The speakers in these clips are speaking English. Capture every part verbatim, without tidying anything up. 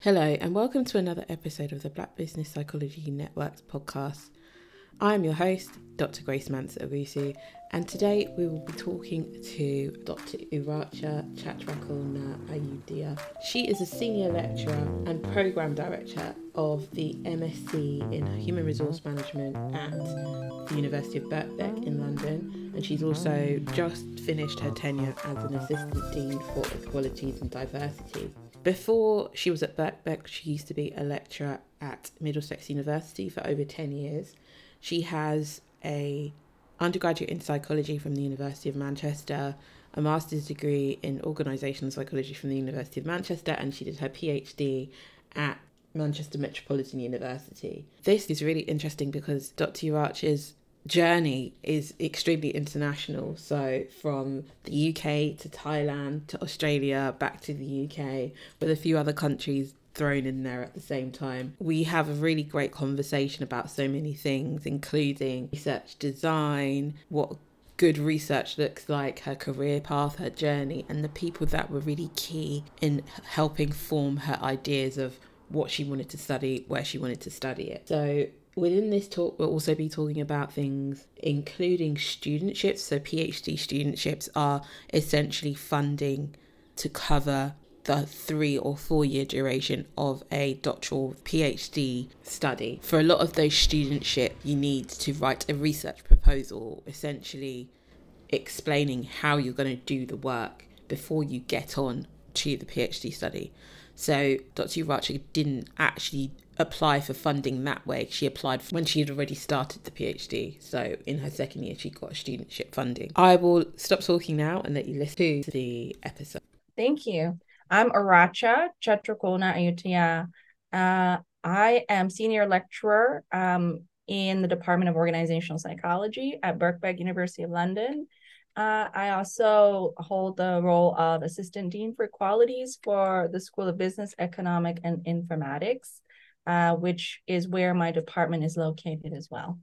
Hello, and welcome to another episode of the Black Business Psychology Network's podcast. I am your host, Doctor Grace Mansa-Owusu, and today we will be talking to Doctor Iracha Chatrakulna Ayudia. She is a senior lecturer and program director of the M S c in Human Resource Management at the University of Birkbeck in London, and she's also just finished her tenure as an assistant dean for equalities and diversity. Before she was at Birkbeck, she used to be a lecturer at Middlesex University for over ten years. She has a undergraduate in psychology from the University of Manchester, a master's degree in organisational psychology from the University of Manchester, and she did her PhD at Manchester Metropolitan University. This is really interesting because Doctor Iracha's journey is extremely international. So from the U K to Thailand to Australia, back to the U K, with a few other countries thrown in there at the same time. We have a really great conversation about so many things, including research design, what good research looks like, her career path, her journey, and the people that were really key in helping form her ideas of what she wanted to study, where she wanted to study it. So within this talk, we'll also be talking about things including studentships. So PhD studentships are essentially funding to cover the three or four year duration of a doctoral PhD study. For a lot of those studentship, you need to write a research proposal, essentially explaining how you're going to do the work before you get on to the PhD study. So Doctor Iracha didn't actually apply for funding that way. She applied when she had already started the PhD. So in her second year, she got a studentship funding. I will stop talking now and let you listen to the episode. Thank you. I'm Iracha Chatrakulna Ayudia. Uh, I am senior lecturer um, in the Department of Organizational Psychology at Birkbeck University of London. Uh, I also hold the role of Assistant Dean for Equalities for the School of Business, Economic, and Informatics, uh, which is where my department is located as well.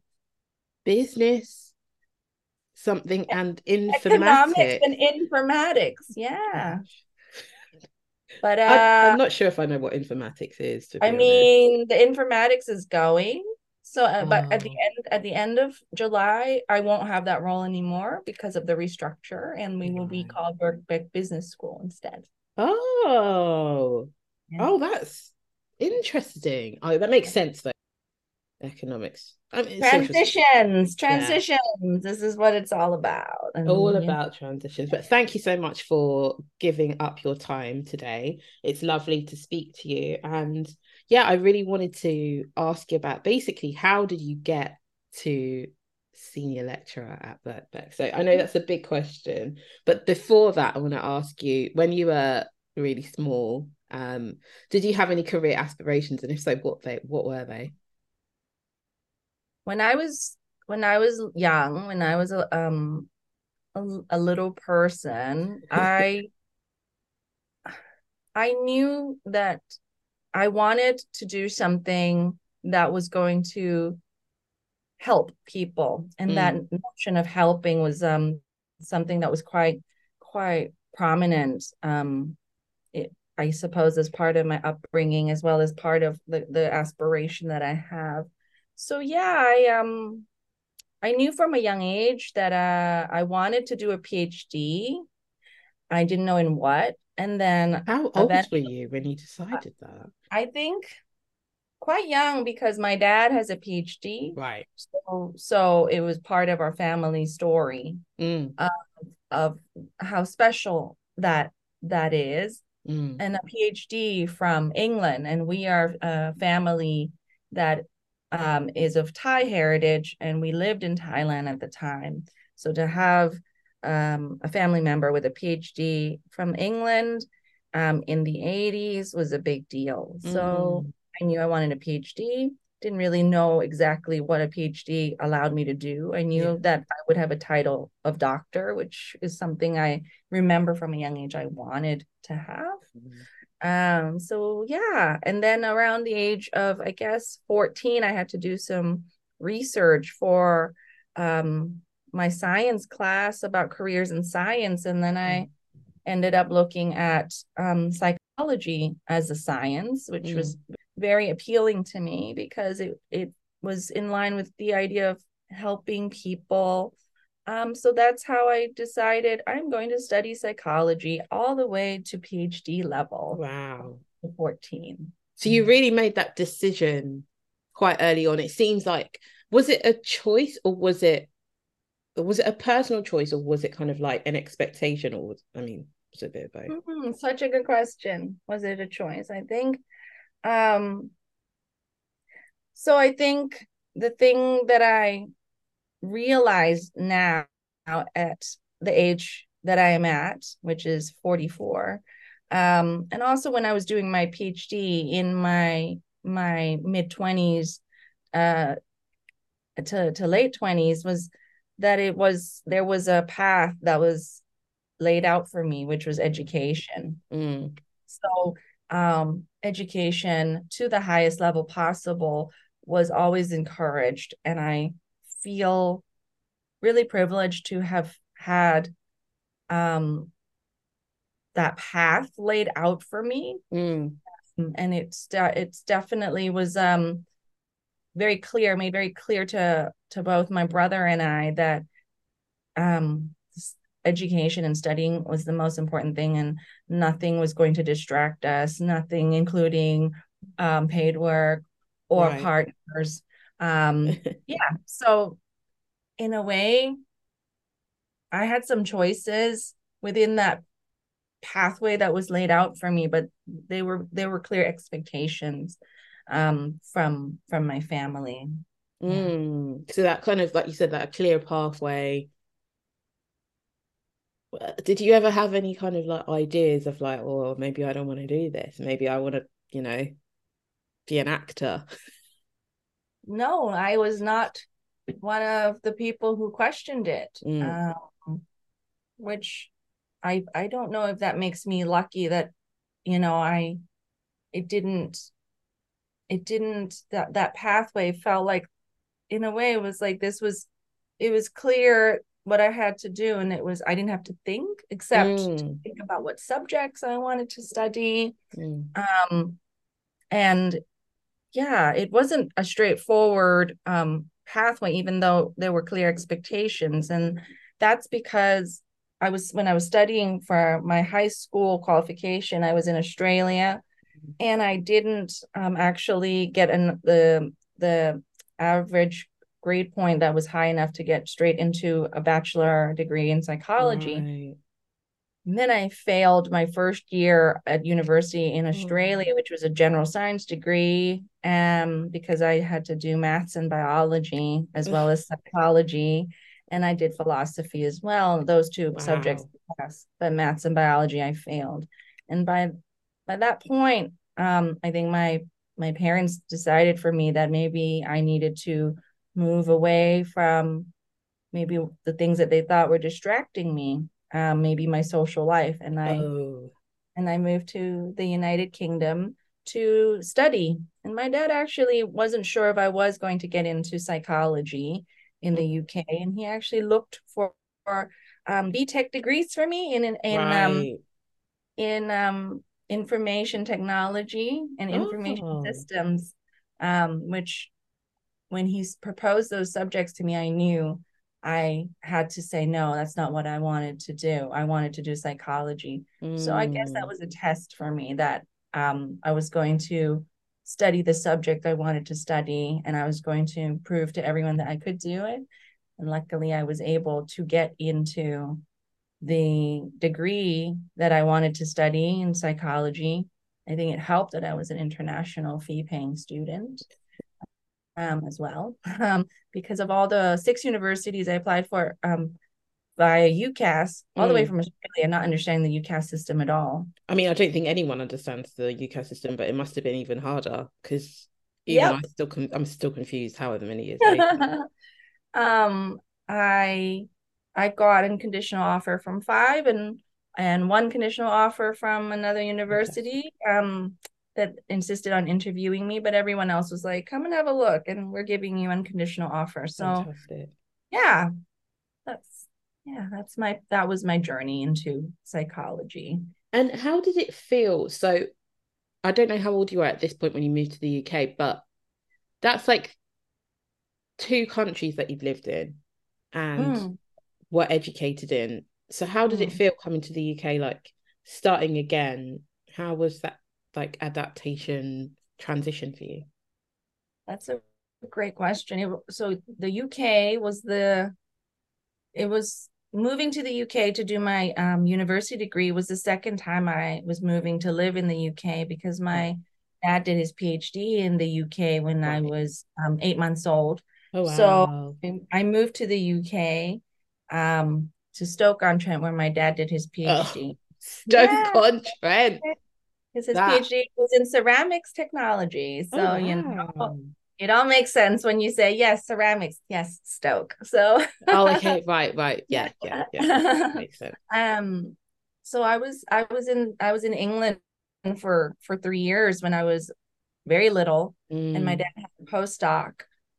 Business, something, and Economics informatics. and informatics, yeah. But I, uh, I'm not sure if I know what informatics is, to I be honest. mean, the informatics is going. So, uh, but at the Oh, end, at the end of July, I won't have that role anymore because of the restructure, and we will be right. called Birkbeck Business School instead. Oh, Yeah. oh, that's interesting. Oh, that makes sense though. Economics. I mean, social. Transitions, Yeah, transitions. This is what it's all about. all And yeah, about transitions. But thank you so much for giving up your time today. It's lovely to speak to you. And yeah, I really wanted to ask you about basically how did you get to senior lecturer at Birkbeck? So I know that's a big question, but before that, I want to ask you, when you were really small, um, did you have any career aspirations? And if so, what they what were they? when I was when I was young, when I was a um a, a little person, I I knew that I wanted to do something that was going to help people. And that Mm, notion of helping was um, something that was quite, quite prominent. Um, it, I suppose as part of my upbringing, as well as part of the, the aspiration that I have. So yeah, I um I knew from a young age that uh, I wanted to do a PhD. I didn't know in what. And then how old eventually, were you when you decided that? I think quite young because my dad has a PhD. Right. So, so it was part of our family story Mm, of, of how special that that is. mm. And a PhD from England. And we are a family that um, is of Thai heritage, and we lived in Thailand at the time. So to have um, a family member with a PhD from England um, in the eighties was a big deal. So Mm, I knew I wanted a PhD. Didn't really know exactly what a PhD allowed me to do. I yeah. knew that I would have a title of doctor, which is something I remember from a young age I wanted to have. Mm. Um, so yeah, and then around the age of, I guess, fourteen, I had to do some research for um my science class about careers in science, and then I ended up looking at um psych psychology as a science, which Mm. was very appealing to me because it, it was in line with the idea of helping people. Um, so that's how I decided I'm going to study psychology all the way to PhD level. Wow. fourteen. So you really made that decision quite early on. It seems like, was it a choice or was it was it a personal choice or was it kind of like an expectation or was, I mean, was it a bit of both? Mm-hmm. Such a good question. Was it a choice? I think um so I think the thing that I realized now at the age that I am at, which is forty-four, um, and also when I was doing my PhD in my my mid twenties uh, to to late twenties, was that it was there was a path that was laid out for me, which was education. Mm. So um, education to the highest level possible was always encouraged, and I feel really privileged to have had um, that path laid out for me. Mm. And it's it's definitely was um, very clear, made very clear to to both my brother and I that um, education and studying was the most important thing, and nothing was going to distract us, nothing, including um, paid work or Right. partners. Um, yeah, so in a way, I had some choices within that pathway that was laid out for me, but they were there were clear expectations um, from from my family. Yeah. Mm. So that kind of, like you said, that clear pathway. Did you ever have any kind of like ideas of like, oh, maybe I don't want to do this. Maybe I want to, you know, be an actor. No, I was not one of the people who questioned it, Mm. um, which I I don't know if that makes me lucky that you know I it didn't it didn't that that pathway felt like in a way it was like this was it was clear what I had to do, and it was I didn't have to think except to Mm. think about what subjects I wanted to study. Mm. Um, and yeah, it wasn't a straightforward um, pathway, even though there were clear expectations. And that's because I was, when I was studying for my high school qualification, I was in Australia and I didn't um, actually get an, the, the average grade point that was high enough to get straight into a bachelor degree in psychology. Right. And then I failed my first year at university in Oh. Australia, which was a general science degree, um, because I had to do maths and biology as well as psychology. And I did philosophy as well. Those two subjects, Wow. but maths and biology, I failed. And by by that point, um, I think my my parents decided for me that maybe I needed to move away from maybe the things that they thought were distracting me, um, maybe my social life. And I Oh. and I moved to the United Kingdom to study. And my dad actually wasn't sure if I was going to get into psychology in the U K, and he actually looked for, for um, B Tech degrees for me in in, in um Right. in um information technology and information Oh. systems, um, which when he proposed those subjects to me, I knew I had to say, no, that's not what I wanted to do. I wanted to do psychology. So I guess that Mm. was a test for me that um, I was going to study the subject I wanted to study, and I was going to prove to everyone that I could do it. And luckily, I was able to get into the degree that I wanted to study in psychology. I think it helped that I was an international fee paying student um, as well, um, because of all the six universities I applied for um, via UCAS, all the way Mm. from Australia, not understanding the UCAS system at all. I mean, I don't think anyone understands the U K system, but it must have been even harder because even I Yep. still con- I'm still confused however many years later. um, I I got a conditional offer from five and and one conditional offer from another Fantastic. university um, that insisted on interviewing me, but everyone else was like, "Come and have a look," and we're giving you unconditional offer. So Fantastic. yeah, that's yeah, that's my that was my journey into psychology. And how did it feel? So I don't know how old you were at this point when you moved to the U K, but that's like two countries that you've lived in and Mm, were educated in. So how did it mm. feel coming to the U K, like starting again? How was that like adaptation transition for you? That's a great question. It, so the U K was the, it was moving to the U K to do my um, university degree was the second time I was moving to live in the U K because Right. my dad did his PhD in the U K when I Right. was um, eight months old. Oh So wow. I moved to the U K, um, to Stoke-on-Trent where my dad did his Oh, PhD. Yeah, Stoke-on-Trent. because his That. PhD was in ceramics technology. Oh So, you know, wow. it all makes sense when you say, yes, ceramics, yes, Stoke. So, Oh, okay, right, right. yeah. Yeah, yeah, yeah. Makes sense. um, so I was I was in I was in England for for three years when I was very little, and my dad Mm, had a postdoc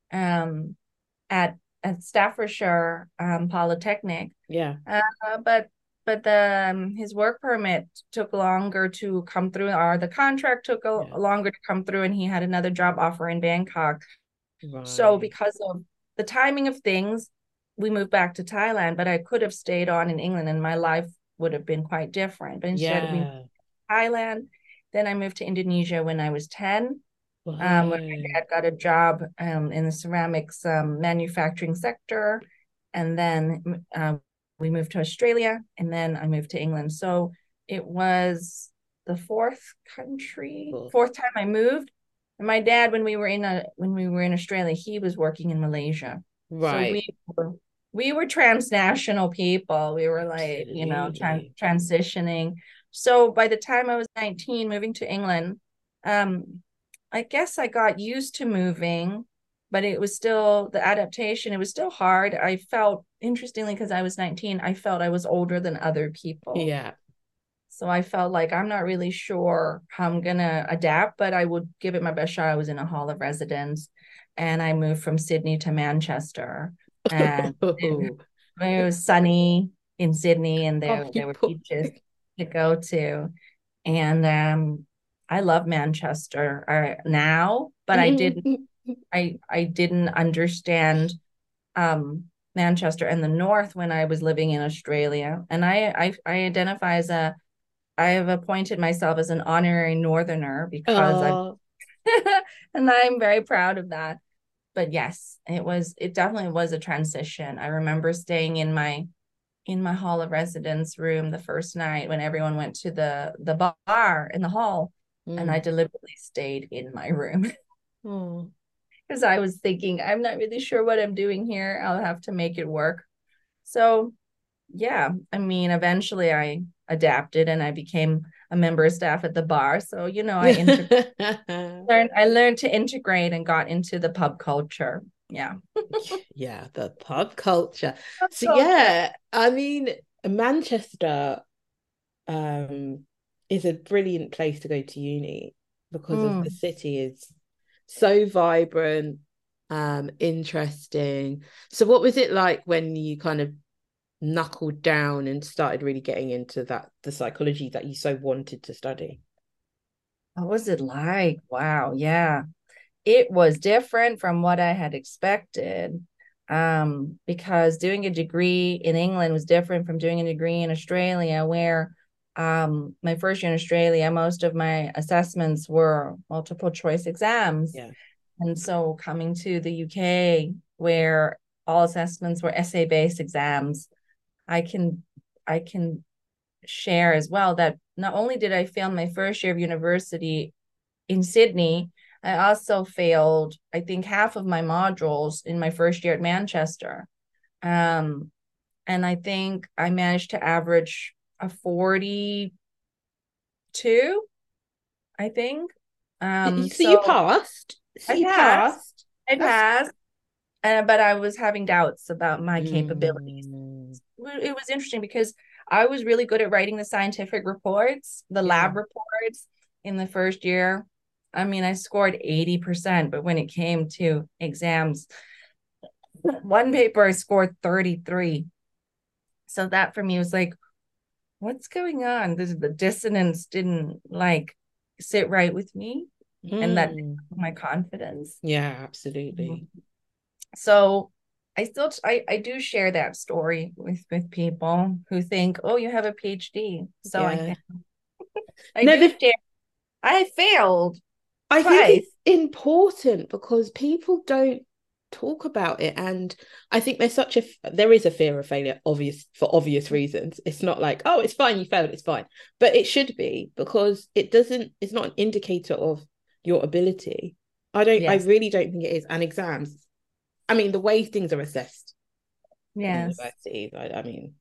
um at at Staffordshire um, Polytechnic. yeah, Uh, but but the um, his work permit took longer to come through, or the contract took a, yeah. longer to come through, and he had another job offer in Bangkok. So Right. because of the timing of things, we moved back to Thailand. But I could have stayed on in England, and my life would have been quite different. But instead, we moved Yeah. to Thailand. Then I moved to Indonesia when I was ten, um, where my Right. dad got a job um, in the ceramics um, manufacturing sector. And then uh, we moved to Australia, and then I moved to England. So it was the fourth country, Cool. fourth time I moved. And my dad, when we were in a when we were in Australia, he was working in Malaysia. So Right. we were we were transnational people. We were like, you know, trans Absolutely. transitioning. So by the time I was nineteen, moving to England, um, I guess I got used to moving, but it was still the adaptation. It was still hard. I felt, interestingly, because I was nineteen, I felt I was older than other people. Yeah. So I felt like I'm not really sure how I'm gonna adapt, but I would give it my best shot. I was in a hall of residence, and I moved from Sydney to Manchester, and it, it was sunny in Sydney, and Oh, there you there were poor beaches thing. to go to, and um, I love Manchester uh, now, but I didn't I I didn't understand um Manchester and the North when I was living in Australia, and I I, I identify as a I have appointed myself as an honorary Northerner because I've Oh. and I'm very proud of that. But yes, it was it definitely was a transition. I remember staying in my in my hall of residence room the first night when everyone went to the the bar in the hall, and I Mm. deliberately stayed in my room Oh. because I was thinking I'm not really sure what I'm doing here. I'll have to make it work. So yeah, I mean, eventually I adapted and I became a member of staff at the bar. So, you know, I inter- learned I learned to integrate and got into the pub culture. Yeah. Yeah, the pub culture. Pub So culture. yeah, I mean, Manchester um is a brilliant place to go to uni because of the Mm. city is so vibrant, um, interesting. So what was it like when you kind of knuckled down and started really getting into that the psychology that you so wanted to study? What was it like? Wow. Yeah. It was different from what I had expected. Um, because doing a degree in England was different from doing a degree in Australia, where um, my first year in Australia, most of my assessments were multiple choice exams. Yeah. And so coming to the U K, where all assessments were essay based exams, I can I can share as well that not only did I fail my first year of university in Sydney, I also failed, I think, half of my modules in my first year at Manchester. Um, and I think I managed to average a forty-two, I think. Um, So you so passed. So I you passed. passed. I That's passed. Uh, but I was having doubts about my capabilities. mm, It was interesting because I was really good at writing the scientific reports, the yeah. lab reports in the first year. I mean, I scored eighty percent, but when it came to exams, one paper I scored thirty-three. So that for me was like, what's going on? This the dissonance didn't like sit right with me, and that Mm. my confidence. Yeah, absolutely. So I still I, I do share that story with with people who think, oh, you have a PhD. So I Yeah. think I No, do the share. I failed I think twice. it's important because people don't talk about it, and I think there's such a there is a fear of failure, obvious for obvious reasons. It's not like, oh, it's fine, you failed, it's fine, but it should be, because it doesn't. It's not an indicator of your ability. I don't. I Yes. really don't think it is. And exams. I mean, the way things are assessed in Yes. universities. I, I mean,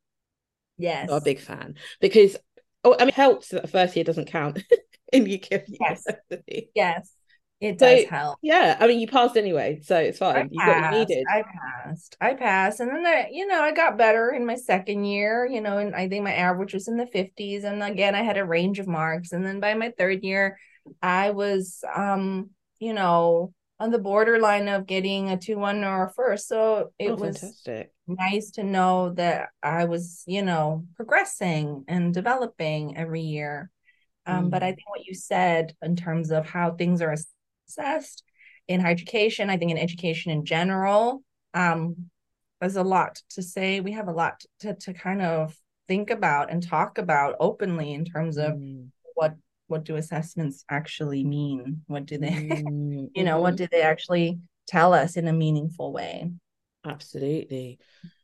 not a Yes. big fan because. Oh, I mean, it helps that the first year doesn't count in U K Yes. university. Yes. It does So help. yeah, I mean, you passed anyway, so it's I fine. You got what you passed. needed. I passed. I passed. And then I, you know, I got better in my second year, you know, and I think my average was in the fifties. And again, I had a range of marks. And then by my third year, I was um, you know, on the borderline of getting a two one or a first. So Oh, it was fantastic. nice to know that I was, you know, progressing and developing every year. Um, but I Mm. think what you said in terms of how things are assessed in higher education, I think in education in general, um, there's a lot to say. We have a lot to, to kind of think about and talk about openly in terms of Mm. what what do assessments actually mean? What do they, Mm. you know, what Hmm. do they actually tell us in a meaningful way? Absolutely.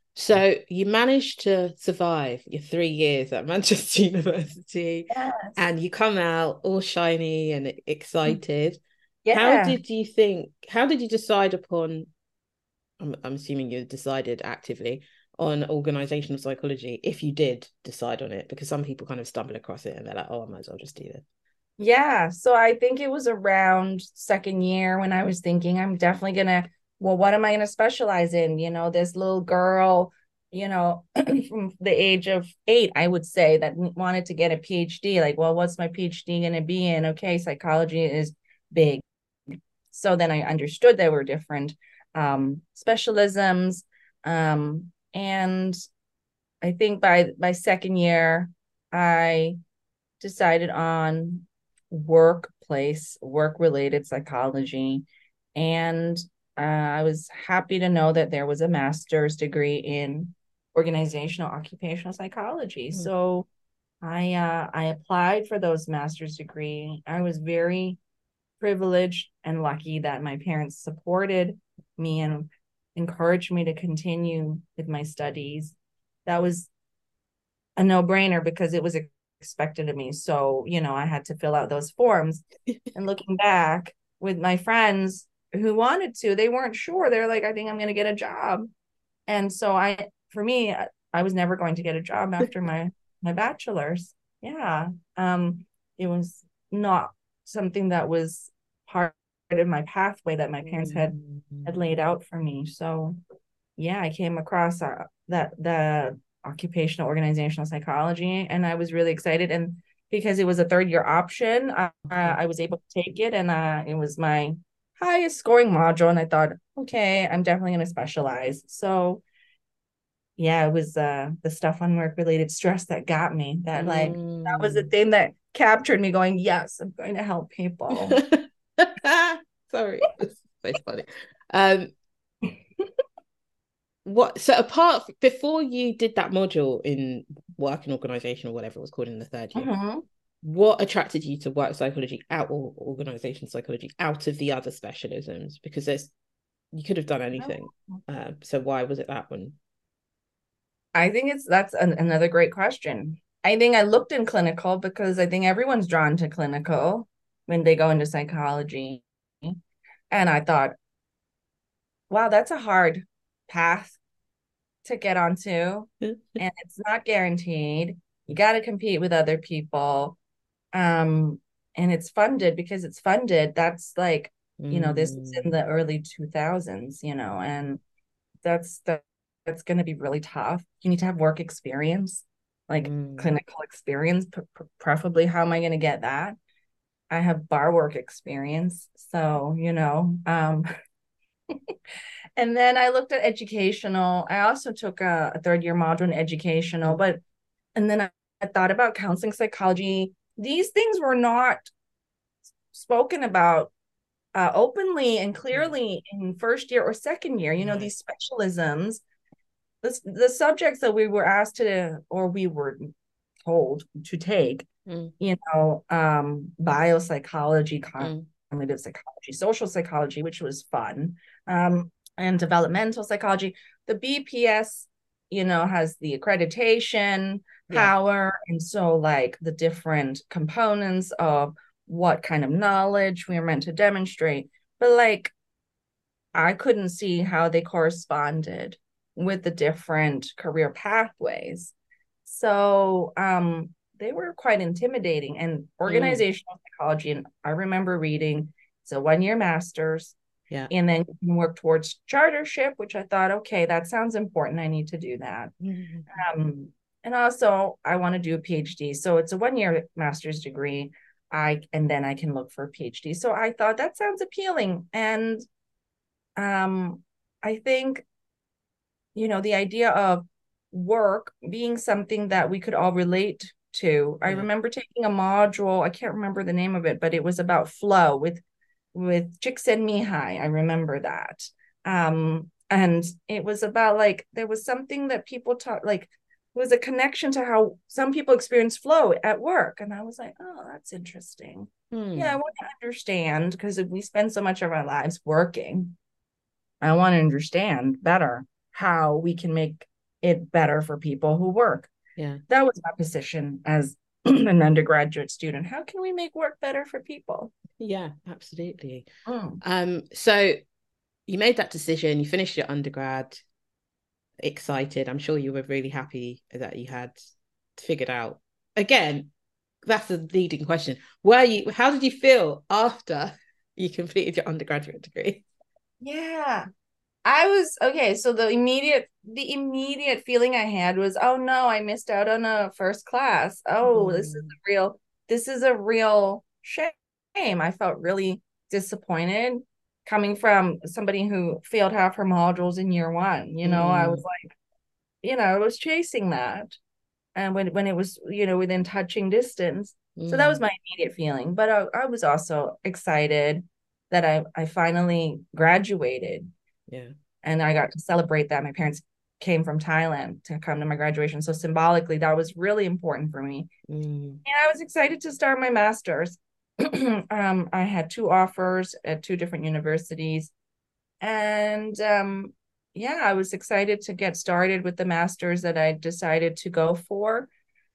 So you managed to survive your three years at Manchester University, Yes. and you come out all shiny and excited. How Yeah. did you think? How did you decide upon? I'm, I'm assuming you decided actively on organizational psychology, if you did decide on it, because some people kind of stumble across it and they're like, oh, I might as well just do this. Yeah. So I think it was around second year when I was thinking I'm definitely gonna, well, what am I gonna specialize in? You know, this little girl, you know, from the age of eight, I would say, that wanted to get a PhD. Like, well, what's my PhD gonna be in? Okay, psychology is big. So then I understood there were different um specialisms. Um, and I think by by second year, I decided on workplace, work related psychology. And uh, I was happy to know that there was a master's degree in organizational occupational psychology. Mm. So I uh, I applied for those master's degree. I was very privileged and lucky that my parents supported me and encouraged me to continue with my studies. That was a no-brainer because it was expected of me. So, you know, I had to fill out those forms. And looking back with my friends who wanted to, they weren't sure. They're like, I think I'm going to get a job. And so I, for me, I was never going to get a job after my my bachelor's. Yeah. Um, it was not something that was part of my pathway that my parents had had Mm. laid out for me. So yeah, I came across uh, that the occupational organizational psychology, and I was really excited. And because it was a third year option, uh, Okay. I was able to take it, and uh, it was my highest scoring module. And I thought, okay, I'm definitely going to specialize. So yeah, it was uh, the stuff on work related stress that got me. That like that was the Mm. thing that captured me. Going, yes, I'm going to help people. Sorry, it's so funny. Um, what so apart before you did that module in work and organization or whatever it was called in the third year, Mhm. what attracted you to work psychology out or organization psychology out of the other specialisms? Because there's you could have done anything. Uh, so why was it that one? I think it's that's an, another great question. I think I looked in clinical because I think everyone's drawn to clinical when they go into psychology. And I thought, wow, that's a hard path to get onto. And it's not guaranteed. You got to compete with other people. Um, and it's funded because it's funded. That's like, you know, this is in Mm. the early two thousands, you know, and that's that, that's going to be really tough. You need to have work experience, like Mm. clinical experience, p- preferably. How am I going to get that? I have bar work experience, so you know. Um, and then I looked at educational. I also took a, a third year module in educational, but and then I thought about counseling psychology. These things were not spoken about uh, openly and clearly in first year or second year. You know, No. these specialisms, the, the subjects that we were asked to, or we were told to take, Mm. you know, um, biopsychology, Mm. cognitive psychology, social psychology, which was fun, um, and developmental psychology. The B P S, you know, has the accreditation Yeah. power. And so, like, the different components of what kind of knowledge we are meant to demonstrate. But, like, I couldn't see how they corresponded with the different career pathways. So, um, they were quite intimidating. And Mm. organizational psychology, and I remember reading, it's a one year master's, Yeah. and then you can work towards chartership, which I thought, okay, that sounds important. I need to do that. Mm. Um, and also, I want to do a PhD. So it's a one year master's degree. I and then I can look for a PhD. So I thought that sounds appealing. And um, I think, you know, the idea of work being something that we could all relate to. I Yeah. remember taking a module, I can't remember the name of it, but it was about flow with with Csikszentmihalyi. I remember that. Um, and it was about, like, there was something that people taught, like, it was a connection to how some people experience flow at work. And I was like, oh, that's interesting. Yeah, I Mm. want to understand, because if we spend so much of our lives working, I want to understand better how we can make it better for people who work. Yeah. That was my position as an undergraduate student. How can we make work better for people? Yeah, absolutely. Mm. Um, so you made that decision, you finished your undergrad, excited. I'm sure you were really happy that you had figured out. Again, that's a leading question. Were you, how did you feel after you completed your undergraduate degree? Yeah. I was okay. So the immediate the immediate feeling I had was, oh no, I missed out on a first class. Oh, this is Mm. a real this is a real shame. I felt really disappointed coming from somebody who failed half her modules in year one. You know, I was Mm. like, you know, I was chasing that. And when when it was, you know, within touching distance. So that was Mm. my immediate feeling. But I, I was also excited that I I finally graduated, Yeah. and I got to celebrate that. My parents came from Thailand to come to my graduation. So symbolically, that was really important for me. Mm. And I was excited to start my master's. um, I had two offers at two different universities. And um, yeah, I was excited to get started with the master's that I decided to go for.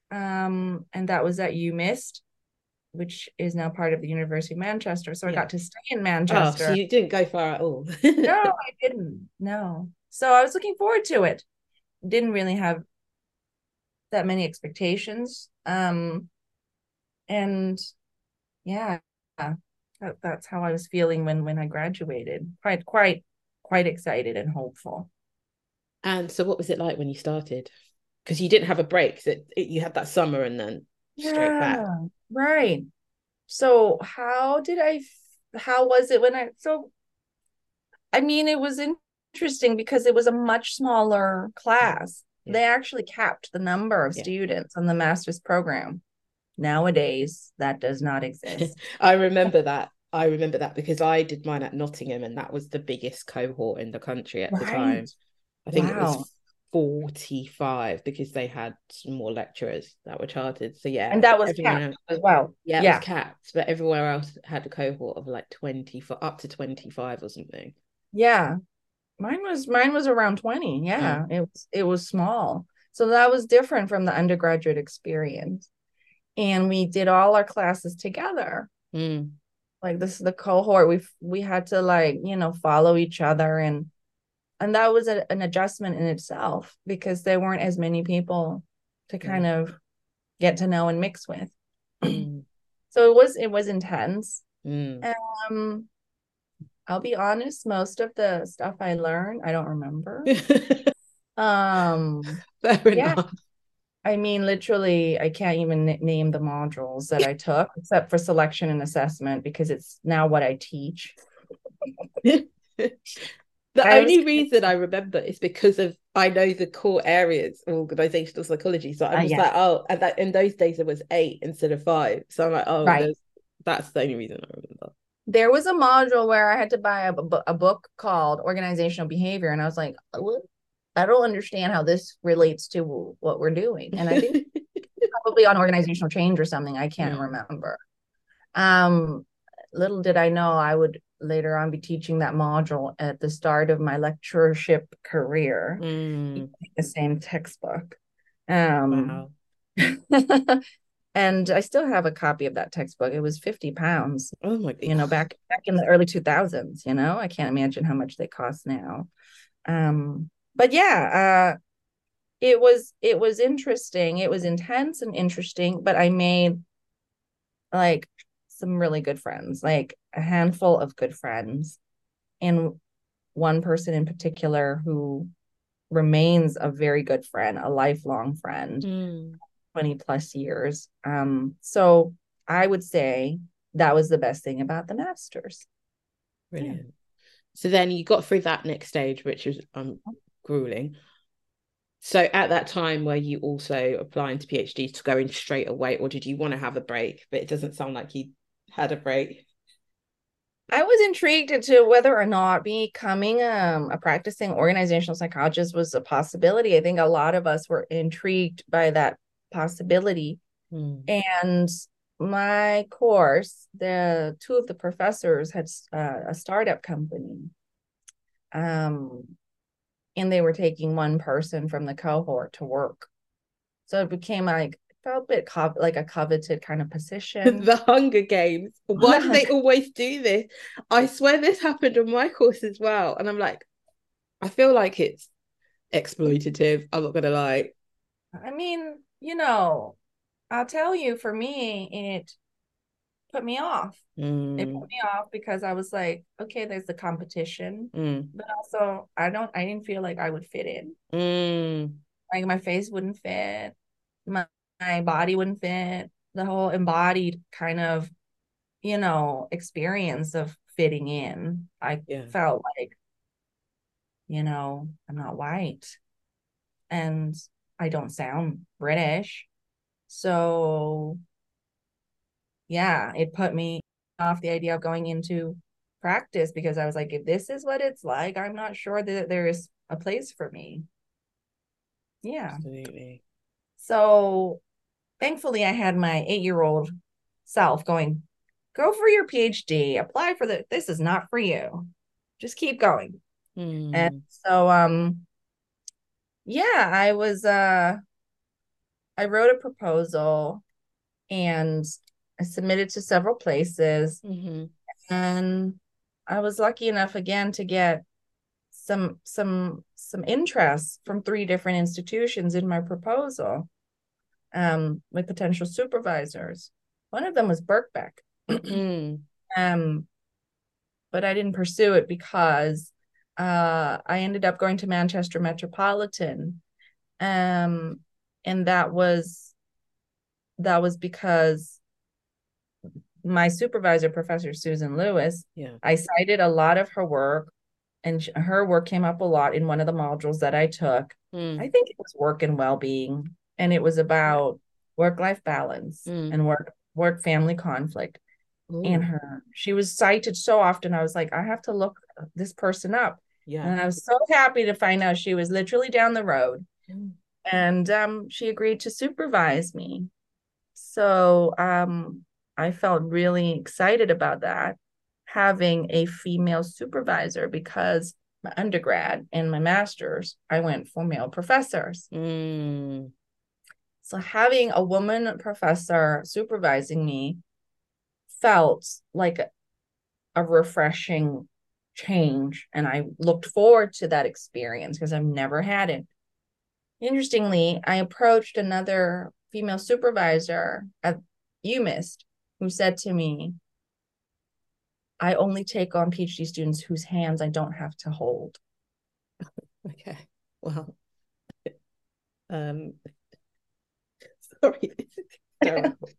Um, and that was at UMIST, which is now part of the University of Manchester. So I Yeah. got to stay in Oh, so Manchester. you didn't go far at all. No, I didn't. No. So I was looking forward to it. Didn't really have that many expectations. Um, and yeah, that, that's how I was feeling when when I graduated. Quite, quite, quite excited and hopeful. And so what was it like when you started? Because you didn't have a break. So it, it, you had that summer and then straight back. Yeah, right. So how did I, how was it when I, so I mean, it was interesting because it was a much smaller class. Yeah. They actually capped the number of Yeah. students on the master's program. Nowadays, that does not exist. I remember that. I remember that because I did mine at Nottingham and that was the biggest cohort in the country at the Right. time. I think it Wow. was forty-five because they had some more lecturers that were chartered. So yeah, And that was everyone capped else, as well. yeah, it was Yeah. capped, but everywhere else had a cohort of like twenty for up to twenty-five or something. Yeah. Mine was mine was around twenty. Mm. Yeah. It was it was small. So that was different from the undergraduate experience. And we did all our classes together. Mm. Like, this is the cohort. We we had to, like, you know, follow each other, and and that was a, an adjustment in itself because there weren't as many people to Yeah. kind of get to know and mix with. Mm. So it was it was intense. Mm. Um, I'll be honest, most of the stuff I learned, I don't remember. Um, Fair yeah, enough. I mean, literally, I can't even n- name the modules that I took except for selection and assessment because it's now what I teach. That's The I was only reason I remember is because of I know the core areas of organizational psychology. So I'm uh, just yeah, like, oh, and that in those days it was eight instead of five. So I'm like, oh, right. there's that's the only reason I remember. There was a module where I had to buy a, a book called Organizational Behavior, and I was like, what? I don't understand how this relates to what we're doing. And I think probably on organizational change or something. I can't Mm. remember. Um, little did I know I would later on be teaching that module at the start of my lectureship career, Mm. the same textbook. Um, Wow. and I still have a copy of that textbook. It was fifty pounds, Oh my you know, god. back back in the early two thousands, you know. I can't imagine how much they cost now. Um, but yeah, uh, it was it was interesting. It was intense and interesting, but I made like some really good friends, like a handful of good friends, and one person in particular who remains a very good friend, a lifelong friend, Mm. twenty plus years. Um, so I would say that was the best thing about the masters. Yeah. Brilliant. So then you got through that next stage, which was um grueling. So at that time, were you also applying to PhDs to go in straight away, or did you want to have a break? But it doesn't sound like you had a break. I was intrigued into whether or not becoming um, a practicing organizational psychologist was a possibility. I think a lot of us were intrigued by that possibility. Mm. And my course, the two of the professors had uh, a startup company. Um, and they were taking one person from the cohort to work. So it became like, felt a bit co- like a coveted kind of position. The Hunger Games. Why do they always do this? I swear this happened on my course as well. And I'm like, I feel like it's exploitative. I'm not gonna lie. I mean, you know, I'll tell you, for me, it put me off. It Mm. put me off because I was like, okay, there's the competition, Mm. but also I don't, I didn't feel like I would fit in. Mm. Like my face wouldn't fit, my, my body wouldn't fit, the whole embodied kind of, you know, experience of fitting in. I Yeah. felt like, you know, I'm not white and I don't sound British. So yeah, it put me off the idea of going into practice because I was like, if this is what it's like, I'm not sure that there is a place for me. Yeah. Absolutely. So thankfully, I had my eight year old self going, go for your PhD, apply for the, this is not for you. Just keep going. And Mm. so, um, yeah, I was, uh, I wrote a proposal and I submitted to several places. Mm-hmm. And I was lucky enough again to get some some some interest from three different institutions in my proposal, um, with potential supervisors. One of them was Birkbeck. Mm. um, but I didn't pursue it because uh, I ended up going to Manchester Metropolitan, um, and that was that was because my supervisor, Professor Susan Lewis, Yeah. I cited a lot of her work, and her work came up a lot in one of the modules that I took. Mm. I think it was work and well-being, and it was about work-life balance Mm. and work work family conflict. And Ooh. her, she was cited so often. I was like, I have to look this person up. Yeah. And I was so happy to find out she was literally down the road. Mm. And um, she agreed to supervise me. So um, I felt really excited about that, having a female supervisor, because my undergrad and my master's, I went for male professors. Mm. So having a woman professor supervising me felt like a, a refreshing change. And I looked forward to that experience because I've never had it. Interestingly, I approached another female supervisor at UMIST who said to me, I only take on PhD students whose hands I don't have to hold. Okay. Well, um, sorry, this is terrible.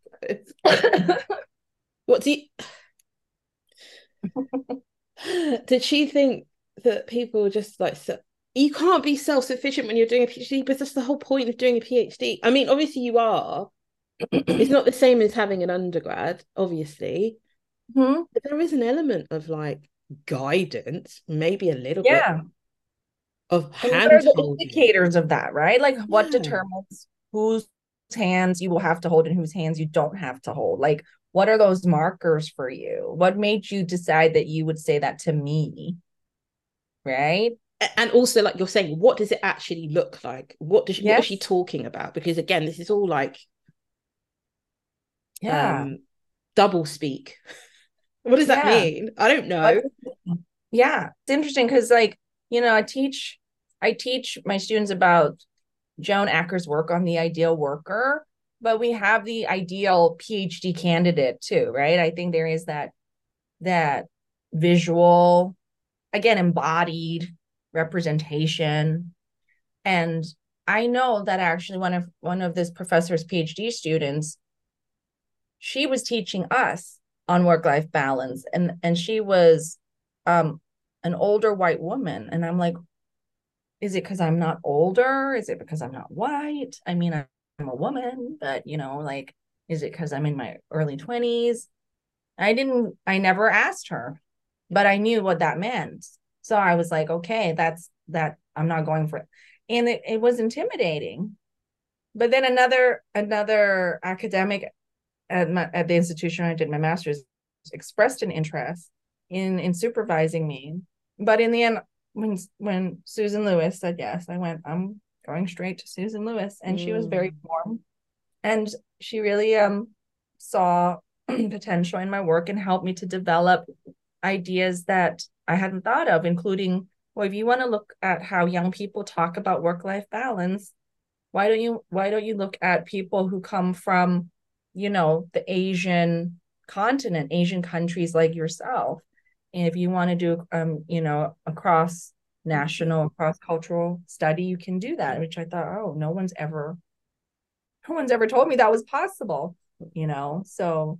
What do you did she think that people just like so, you can't be self-sufficient when you're doing a PhD, but that's the whole point of doing a PhD. I mean, obviously you are. It's not the same as having an undergrad, obviously, Hmm. but there is an element of like guidance, maybe a little bit Yeah. of And what are hand the holding. indicators of that, right? Like what Yeah. determines whose hands you will have to hold and whose hands you don't have to hold? Like, what are those markers for you? What made you decide that you would say that to me? Right? And also, like you're saying, what does it actually look like? What does she, what is she Yes. talking about? Because again, this is all like Yeah. um double speak. What does that Yeah. mean? I don't What know. Yeah, it's interesting because like, you know, I teach I teach my students about Joan Acker's work on the ideal worker, but we have the ideal PhD candidate too, right? I think there is that that visual, again, embodied representation. And I know that actually one of one of this professor's PhD students, she was teaching us on work-life balance, and and she was um an older white woman. And I'm like, is it because I'm not older? Is it because I'm not white? I mean, I'm a woman, but you know, like, is it because I'm in my early twenties? I didn't, I never asked her, but I knew what that meant. So I was like, okay, that's that, I'm not going for it. And it, it was intimidating. But then another another academic at my at the institution I did my master's expressed an interest in in supervising me. But in the end, when when Susan Lewis said yes, I went, I'm going straight to Susan Lewis. And she was very Mm. warm. And she really um saw potential in my work and helped me to develop ideas that I hadn't thought of, including, well, if you want to look at how young people talk about work-life balance, why don't you why don't you look at people who come from, you know, the Asian continent, Asian countries like yourself? And if you want to do um, you know, a cross national, cross cultural study, you can do that, which I thought, oh, no one's ever no one's ever told me that was possible, you know. So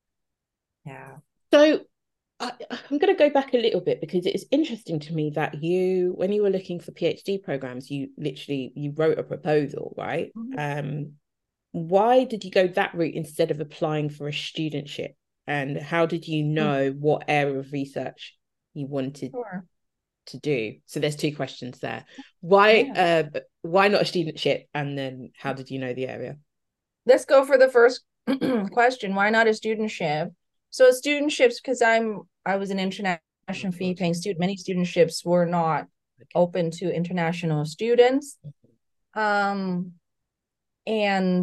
yeah. So I, I'm going to go back a little bit because it's interesting to me that you, when you were looking for PhD programs, you literally you wrote a proposal, right? Mhm. Um, why did you go that route instead of applying for a studentship? And how did you know what area of research you wanted Sure. to do? So there's two questions there. Why, Yeah. uh, why not a studentship? And then how did you know the area? Let's go for the first question. Why not a studentship? So studentships, because I'm I was an international Oh fee God. paying student. Many studentships were not Okay. open to international students. Um, and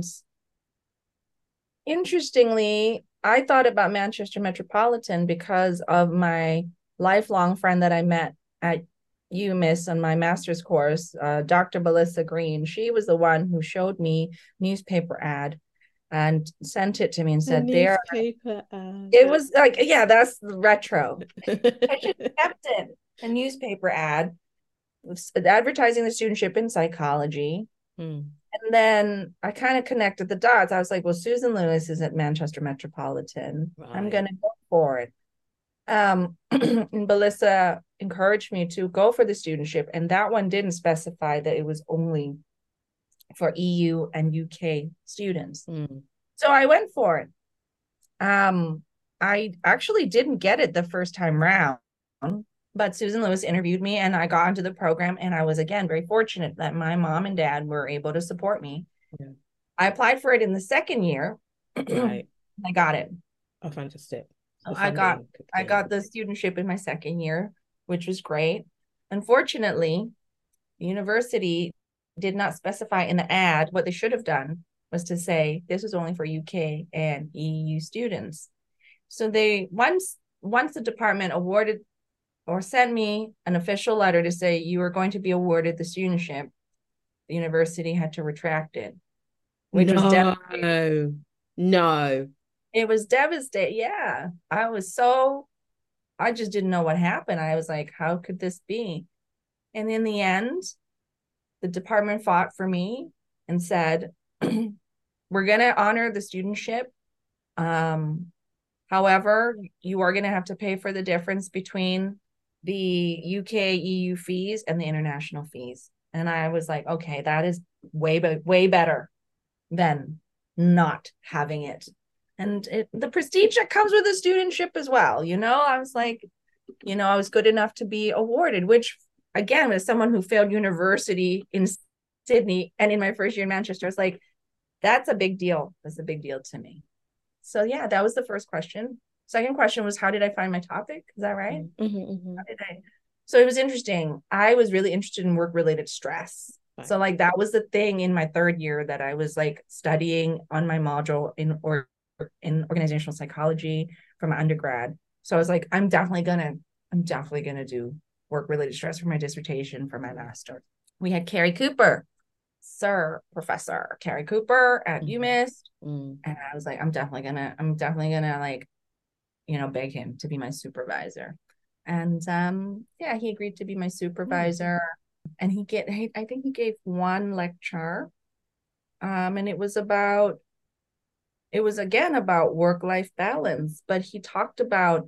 interestingly, I thought about Manchester Metropolitan because of my lifelong friend that I met at UMIS on my master's course, uh, Doctor Melissa Green. She was the one who showed me newspaper ad and sent it to me and A said, there, newspaper ad. it was like, yeah, that's retro. I just kept it. A newspaper ad advertising the studentship in psychology. Hmm. And then I kind of connected the dots. I was like, well, Susan Lewis is at Manchester Metropolitan. I'm Right. going to go for it. Um, and Melissa encouraged me to go for the studentship. And that one didn't specify that it was only for E U and U K students. Hmm. So I went for it. Um, I actually didn't get it the first time round, but Susan Lewis interviewed me and I got into the program. And I was, again, very fortunate that my mom and dad were able to support me. Yeah. I applied for it in the second year. Right. I got it. Oh, fantastic. The I got funding kicked I in. got the studentship in my second year, which was great. Unfortunately, the university did not specify in the ad. What they should have done was to say this was only for U K and E U students. So they once once the department awarded or sent me an official letter to say you are going to be awarded the studentship, the university had to retract it, which was No, devastating. no. It was devastating. Yeah. I was so, I just didn't know what happened. I was like, how could this be? And in the end, the department fought for me and said, we're going to honor the studentship. Um, however, you are going to have to pay for the difference between the U K E U fees and the international fees. And I was like, okay, that is way, way better than not having it. And it, the prestige that comes with a studentship as well. You know, I was like, you know, I was good enough to be awarded, which again, as someone who failed university in Sydney and in my first year in Manchester, I was like, that's a big deal. That's a big deal to me. So yeah, that was the first question. Second question was, how did I find my topic? Is that right? Mm-hmm, mm-hmm. How did I? So it was interesting. I was really interested in work-related stress. Right. So like that was the thing in my third year that I was like studying on my module in or in organizational psychology from my undergrad. So I was like, I'm definitely gonna, I'm definitely gonna do work-related stress for my dissertation for my master. We had Carrie Cooper, Sir Professor Carrie Cooper at mm-hmm. UMass. Mm. And I was like, I'm definitely gonna, I'm definitely gonna like, you know, beg him to be my supervisor. And um, yeah, he agreed to be my supervisor. Mm. And he get, I think he gave one lecture. Um, and it was about, it was again about work-life balance, but he talked about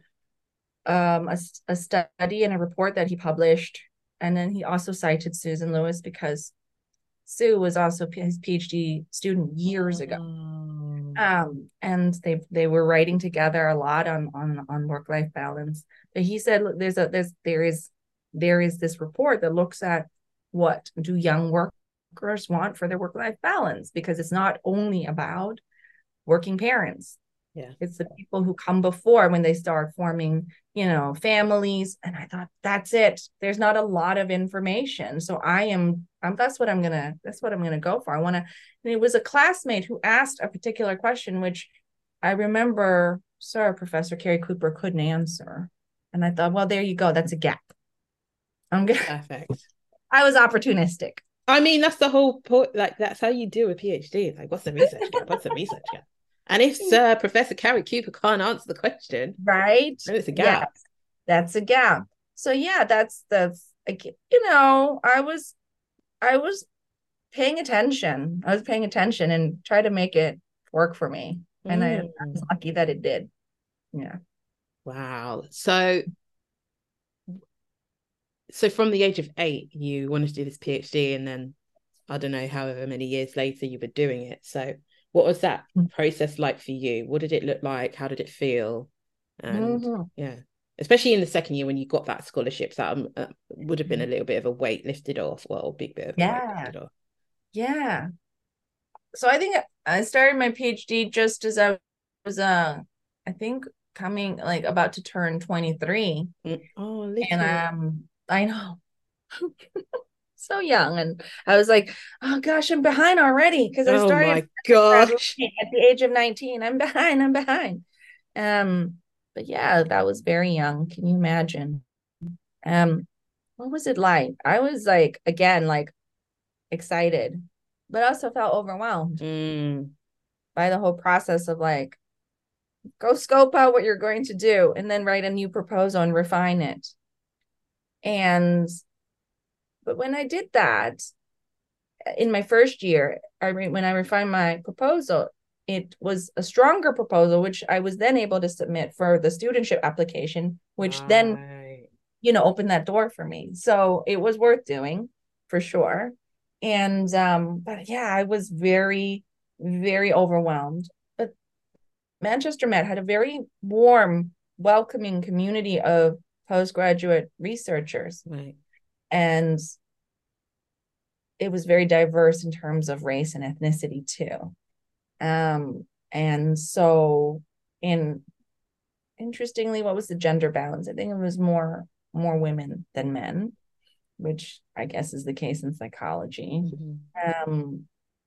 um, a, a study and a report that he published. And then he also cited Susan Lewis because Sue was also his PhD student years ago. Mm. Um, and they they were writing together a lot on on on work-life balance. But he said there's a there's there is there is this report that looks at what do young workers want for their work-life balance, because it's not only about working parents. Yeah. It's the people who come before when they start forming, you know, families. And I thought, that's it. There's not a lot of information. So I am, I'm, that's what I'm going to, that's what I'm going to go for. I want to, and it was a classmate who asked a particular question, which I remember, Sir Professor Carrie Cooper couldn't answer. And I thought, well, there you go. That's a gap. I'm going to, perfect. I was opportunistic. I mean, that's the whole point. Like, that's how you do a PhD. Like, what's the research gap? What's the research gap? And if Sir Professor Carrie Cooper can't answer the question, right, then it's a gap. Yes, that's a gap. So yeah, that's that's you know, I was I was paying attention. I was paying attention and try to make it work for me. And mm. I, I was lucky that it did. Yeah. Wow. So so from the age of eight, you wanted to do this PhD, and then I don't know, however many years later you were doing it. So what was that process like for you? What did it look like? How did it feel? And mm-hmm. yeah, especially in the second year when you got that scholarship, that um, uh, would have been a little bit of a weight lifted off. Well, a big bit of a yeah. weight lifted off. Yeah. So I think I started my PhD just as I was, uh, I think coming like about to turn twenty-three. Mm. Oh, little. And um, I know. So young, and I was like, oh gosh, I'm behind already, because I started oh my gosh at the age of nineteen. I'm behind, I'm behind. Um, but yeah, that was very young. Can you imagine? Um, what was it like? I was like, again, like excited, but also felt overwhelmed mm. by the whole process of like, go scope out what you're going to do and then write a new proposal and refine it. And But when I did that in my first year, I re- when I refined my proposal, it was a stronger proposal, which I was then able to submit for the studentship application, which right. then, you know, opened that door for me. So it was worth doing for sure. And, um, but yeah, I was very, very overwhelmed. But Manchester Met had a very warm, welcoming community of postgraduate researchers. Right. And it was very diverse in terms of race and ethnicity too. Um, and so in interestingly, what was the gender balance? I think it was more more women than men, which I guess is the case in psychology. Mm-hmm. Um,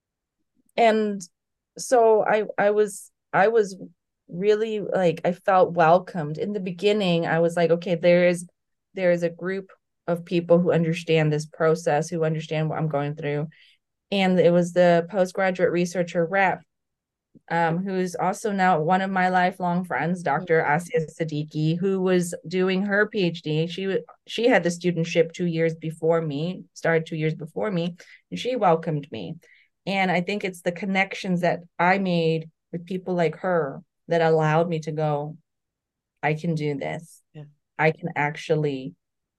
and so I I was I was really like, I felt welcomed. In the beginning, I was like, okay, there is there is a group of people who understand this process, who understand what I'm going through. And it was the postgraduate researcher rep, um, who's also now one of my lifelong friends, Doctor Asia Siddiqui, who was doing her PhD. She she had the studentship two years before me, started two years before me, and she welcomed me. And I think it's the connections that I made with people like her that allowed me to go, I can do this. Yeah. I can actually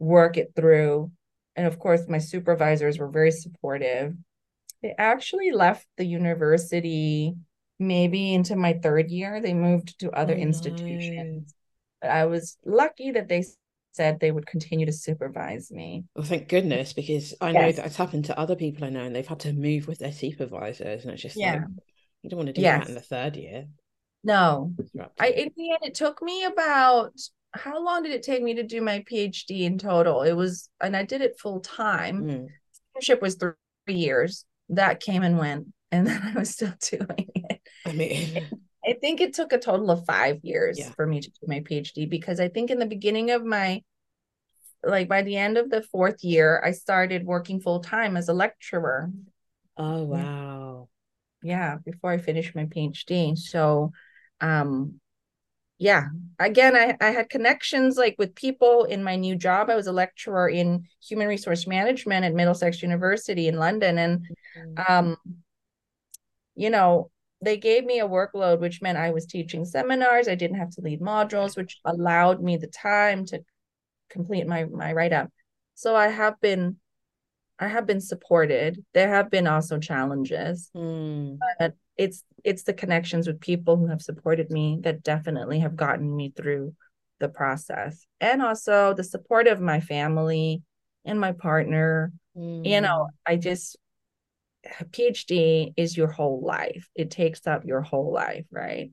work it through. And of course, my supervisors were very supportive. They actually left the university maybe into my third year. They moved to other Oh no. institutions. But I was lucky that they said they would continue to supervise me. Well, thank goodness, because I know Yes. that it's happened to other people I know, and they've had to move with their supervisors, and it's just like Yeah. you don't want to do that in Yes. the third year. No. I Disruptive. in the end it took me about how long did it take me to do my PhD in total? It was, and I did it full time. Mm. Internship was three years. That came and went, and then I was still doing it. I mean, I think it took a total of five years yeah. for me to do my PhD because I think in the beginning of my, like by the end of the fourth year, I started working full time as a lecturer. Oh Yeah. wow. Yeah, before I finished my PhD. So, um, yeah, again, I, I had connections like with people in my new job. I was a lecturer in human resource management at Middlesex University in London. And, Mm. um, you know, they gave me a workload, which meant I was teaching seminars. I didn't have to lead modules, which allowed me the time to complete my, my write-up. So I have been, I have been supported. There have been also challenges, Mm. but it's it's the connections with people who have supported me that definitely have gotten me through the process. And also the support of my family and my partner. You know, Mm. I just a PhD is your whole life. It takes up your whole life, right?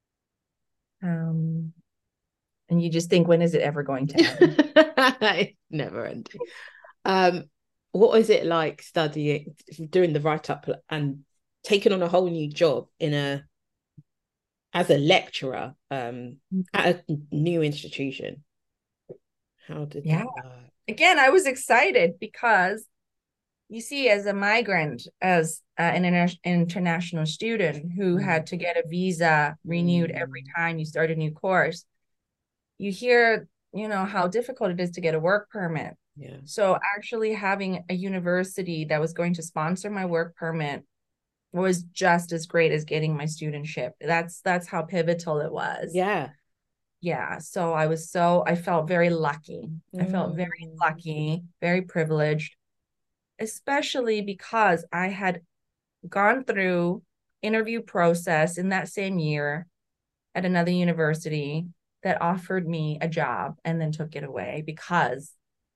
Um, and you just think, when is it ever going to end? It's never ending. Um, what was it like studying, doing the write up, and taking on a whole new job in a as a lecturer um, at a new institution? How did Yeah. that work? Again, I was excited because you see, as a migrant, as uh, an inter- international student who Mm. had to get a visa renewed every Mm. time you start a new course, you hear, you know, how difficult it is to get a work permit. Yeah. So actually having a university that was going to sponsor my work permit was just as great as getting my studentship. That's that's how pivotal it was. Yeah. Yeah. So I was so I felt very lucky. I felt very Mm. lucky, very privileged, especially because I had gone through interview process in that same year at another university that offered me a job and then took it away because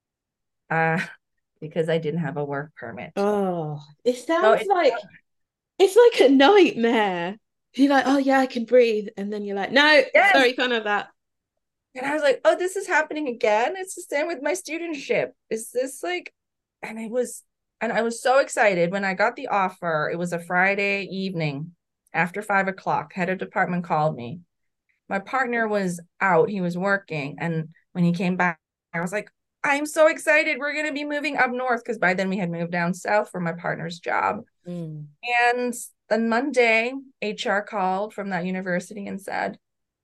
uh because I didn't have a work permit. Oh, it So sounds it, like it's like a nightmare. You're like, oh yeah, I can breathe, and then you're like, no, yes. sorry, can't have that. And I was like, oh, this is happening again. It's the same with my studentship. Is this like, and it was, and I was so excited when I got the offer. It was a Friday evening after five o'clock. Head of department called me. My partner was out, he was working. And when he came back, I was like, I'm so excited. We're going to be moving up north because by then we had moved down south for my partner's job. Mm. And then Monday, H R called from that university and said,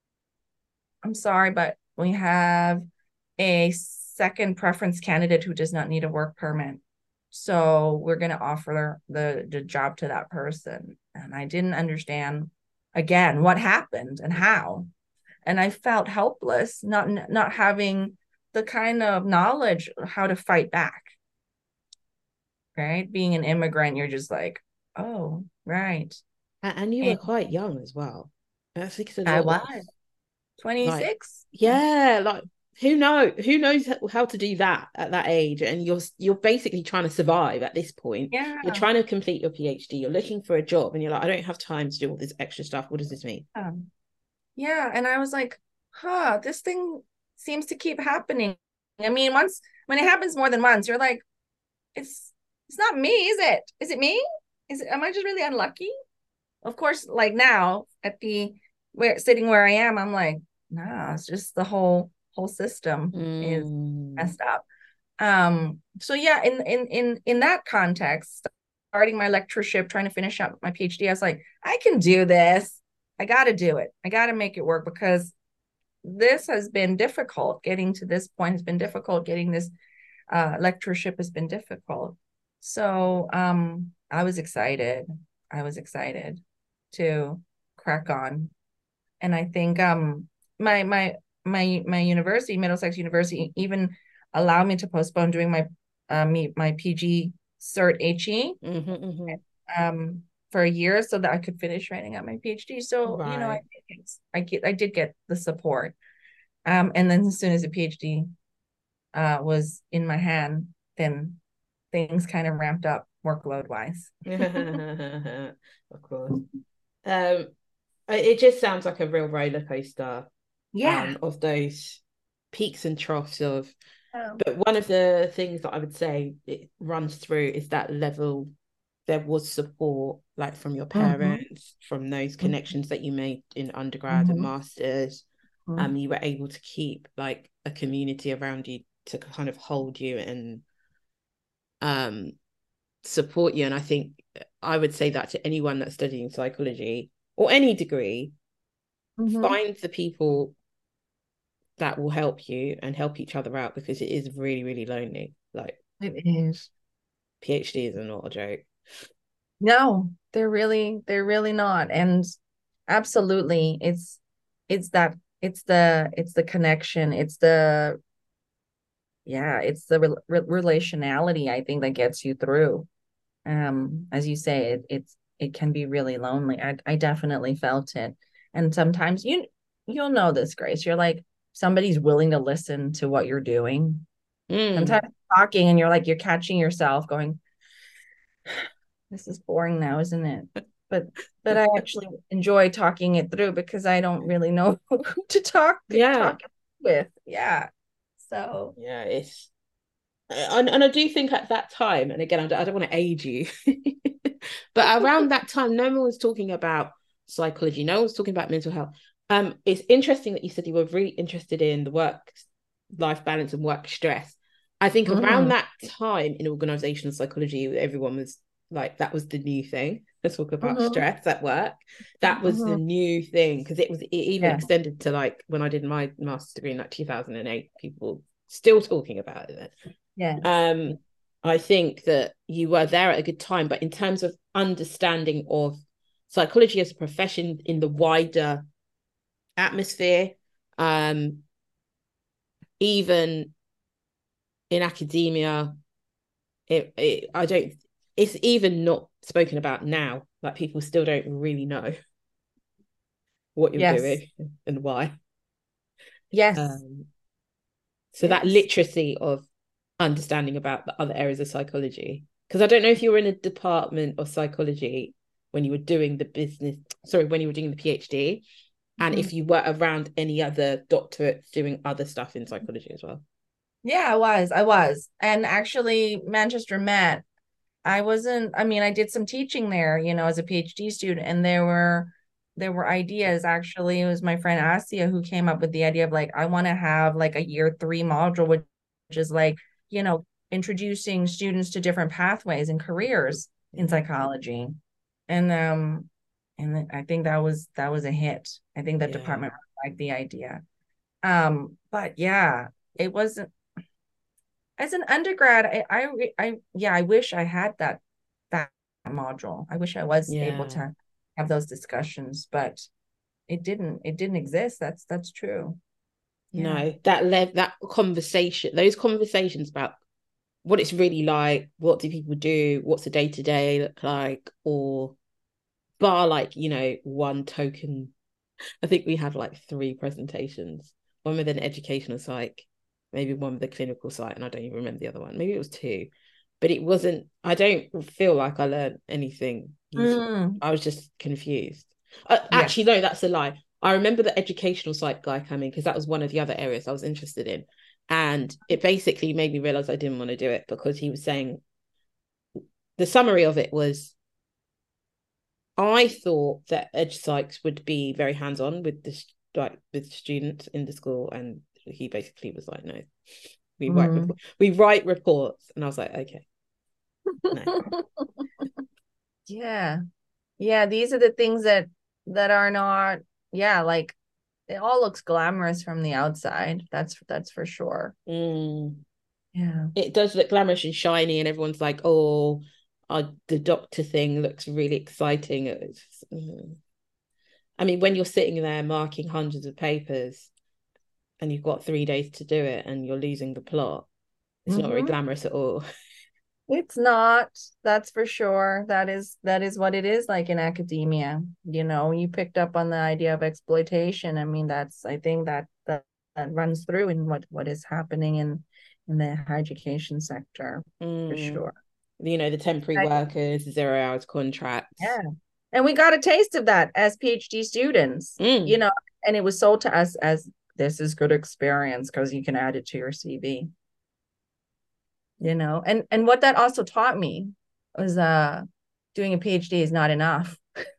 I'm sorry, but we have a second preference candidate who does not need a work permit. So we're going to offer the, the job to that person. And I didn't understand again what happened and how. And I felt helpless, not not having the kind of knowledge how to fight back. Right? Being an immigrant, you're just like, oh, right. And, and you were And quite young as well. That's like a I lot of was like, twenty-six. yeah, like who know who knows how to do that at that age, and you're you're basically trying to survive at this point. You're Yeah. trying to complete your PhD, you're looking for a job, and you're like, I don't have time to do all this extra stuff. What does this mean? Um, yeah. And I was like, huh, this thing seems to keep happening. I mean, once when it happens more than once, you're like, it's it's not me, is it? Is it me? Is it, am I just really unlucky? Of course, like now at the where sitting where I am, I'm like, nah, it's just the whole whole system is Mm. messed up. Um, so yeah, in in in in that context, starting my lectureship, trying to finish up my PhD, I was like, I can do this. I got to do it. I got to make it work because this has been difficult. Getting to this point has been difficult. Getting this uh, lectureship has been difficult. So um, I was excited. I was excited to crack on. And I think um, my my my my university, Middlesex University, even allow me to postpone doing my uh, me, my P G cert H E Mm-hmm, mm-hmm. um for a year so that I could finish writing out my PhD. So, you know, I Right. did get, I get I did get the support. Um, and then as soon as the PhD uh was in my hand, then things kind of ramped up workload wise. Of course. Um, it just sounds like a real roller coaster, Yeah. um, of those peaks and troughs of. Um, But one of the things that I would say it runs through is that level. There was support, like from your mhm, parents, from those mhm, connections that you made in undergrad and mhm, masters. Um, mhm. you were able to keep like a community around you to kind of hold you and um support you. And I think I would say that to anyone that's studying psychology or any degree, Mhm. find the people that will help you and help each other out, because it is really, really lonely. Like It is. PhDs are not a joke. No, they're really, they're really not. And absolutely, it's it's that it's the it's the connection. It's the yeah, it's the re re relationality, I think, that gets you through. Um, as you say, it it's it can be really lonely. I I definitely felt it. And sometimes you you'll know this, Grace. You're like somebody's willing to listen to what you're doing. Mm, Sometimes talking and you're like you're catching yourself going, this is boring now, isn't it? But but I actually enjoy talking it through because I don't really know who to talk yeah. talk with. Yeah. So Yeah, it's and, and I do think at that time, and again, I don't, I don't want to age you, but around that time, no one was talking about psychology. No one was talking about mental health. Um, it's interesting that you said you were really interested in the work life balance and work stress. I think around mhm, that time in organizational psychology, everyone was like, that was the new thing. Let's talk about mhm, stress at work. That was the mhm. new thing, because it was it even Yeah. extended to like when I did my master's degree in like two thousand eight, people still talking about it then. Yes. Um, I think that you were there at a good time, but in terms of understanding of psychology as a profession in the wider atmosphere, um, even in academia, it, it I don't. It's even not spoken about now. Like people still don't really know what you're Yes. doing and why. Yes. Um, so that Yes. literacy of understanding about the other areas of psychology, because I don't know if you were in a department of psychology when you were doing the business, sorry, when you were doing the PhD, and Mhm. if you were around any other doctorates doing other stuff in psychology as well. Yeah, I was. I was. And actually, Manchester Met, I wasn't, I mean, I did some teaching there, you know, as a PhD student, and there were there were ideas. Actually, it was my friend Asia who came up with the idea of like, I want to have like a year three module, which, which is like, you know, introducing students to different pathways and careers in Yeah, psychology. And um, and I think that was that was a hit. I think that yeah, department liked the idea. Um, but yeah, it wasn't as an undergrad, I, I, I, yeah, I wish I had that that module. I wish I was able yeah. to have those discussions, but it didn't. It didn't exist. That's that's true. Yeah. No, that led that conversation, those conversations about what it's really like, what do people do, what's the day to day look like, or bar like, you know, one token. I think we had like three presentations, one with an educational psych, maybe one with a clinical site, and I don't even remember the other one. Maybe it was two, but it wasn't. I don't feel like I learned anything useful. Mm, I was just confused. Uh, actually, yes. no, that's a lie. I remember the educational site guy coming because that was one of the other areas I was interested in, and it basically made me realize I didn't want to do it because he was saying the summary of it was I thought that Edge Sykes would be very hands on with this, like with students in the school, and he basically was like, "No, we write Mm. report, we write reports," and I was like, "Okay, no, Yeah. Yeah. These are the things that that are not. Yeah, like it all looks glamorous from the outside. That's that's for sure. mm. Yeah. It does look glamorous and shiny," and everyone's like, "Oh, uh, the doctor thing looks really exciting." It's, mm. I mean, when you're sitting there marking hundreds of papers and you've got three days to do it, and you're losing the plot, It's not very Mm-hmm. glamorous at all. It's not, that's for sure. That is that is what it is like in academia. You know, you picked up on the idea of exploitation. I mean, that's I think that that, that runs through in what what is happening in in the higher education sector for Mm. sure. You know, the temporary I, workers, zero hours contracts. yeah. And we got a taste of that as PhD students, you Mm. know, and it was sold to us as this is good experience because you can add it to your C V, you know. And and what that also taught me was uh doing a PhD is not enough.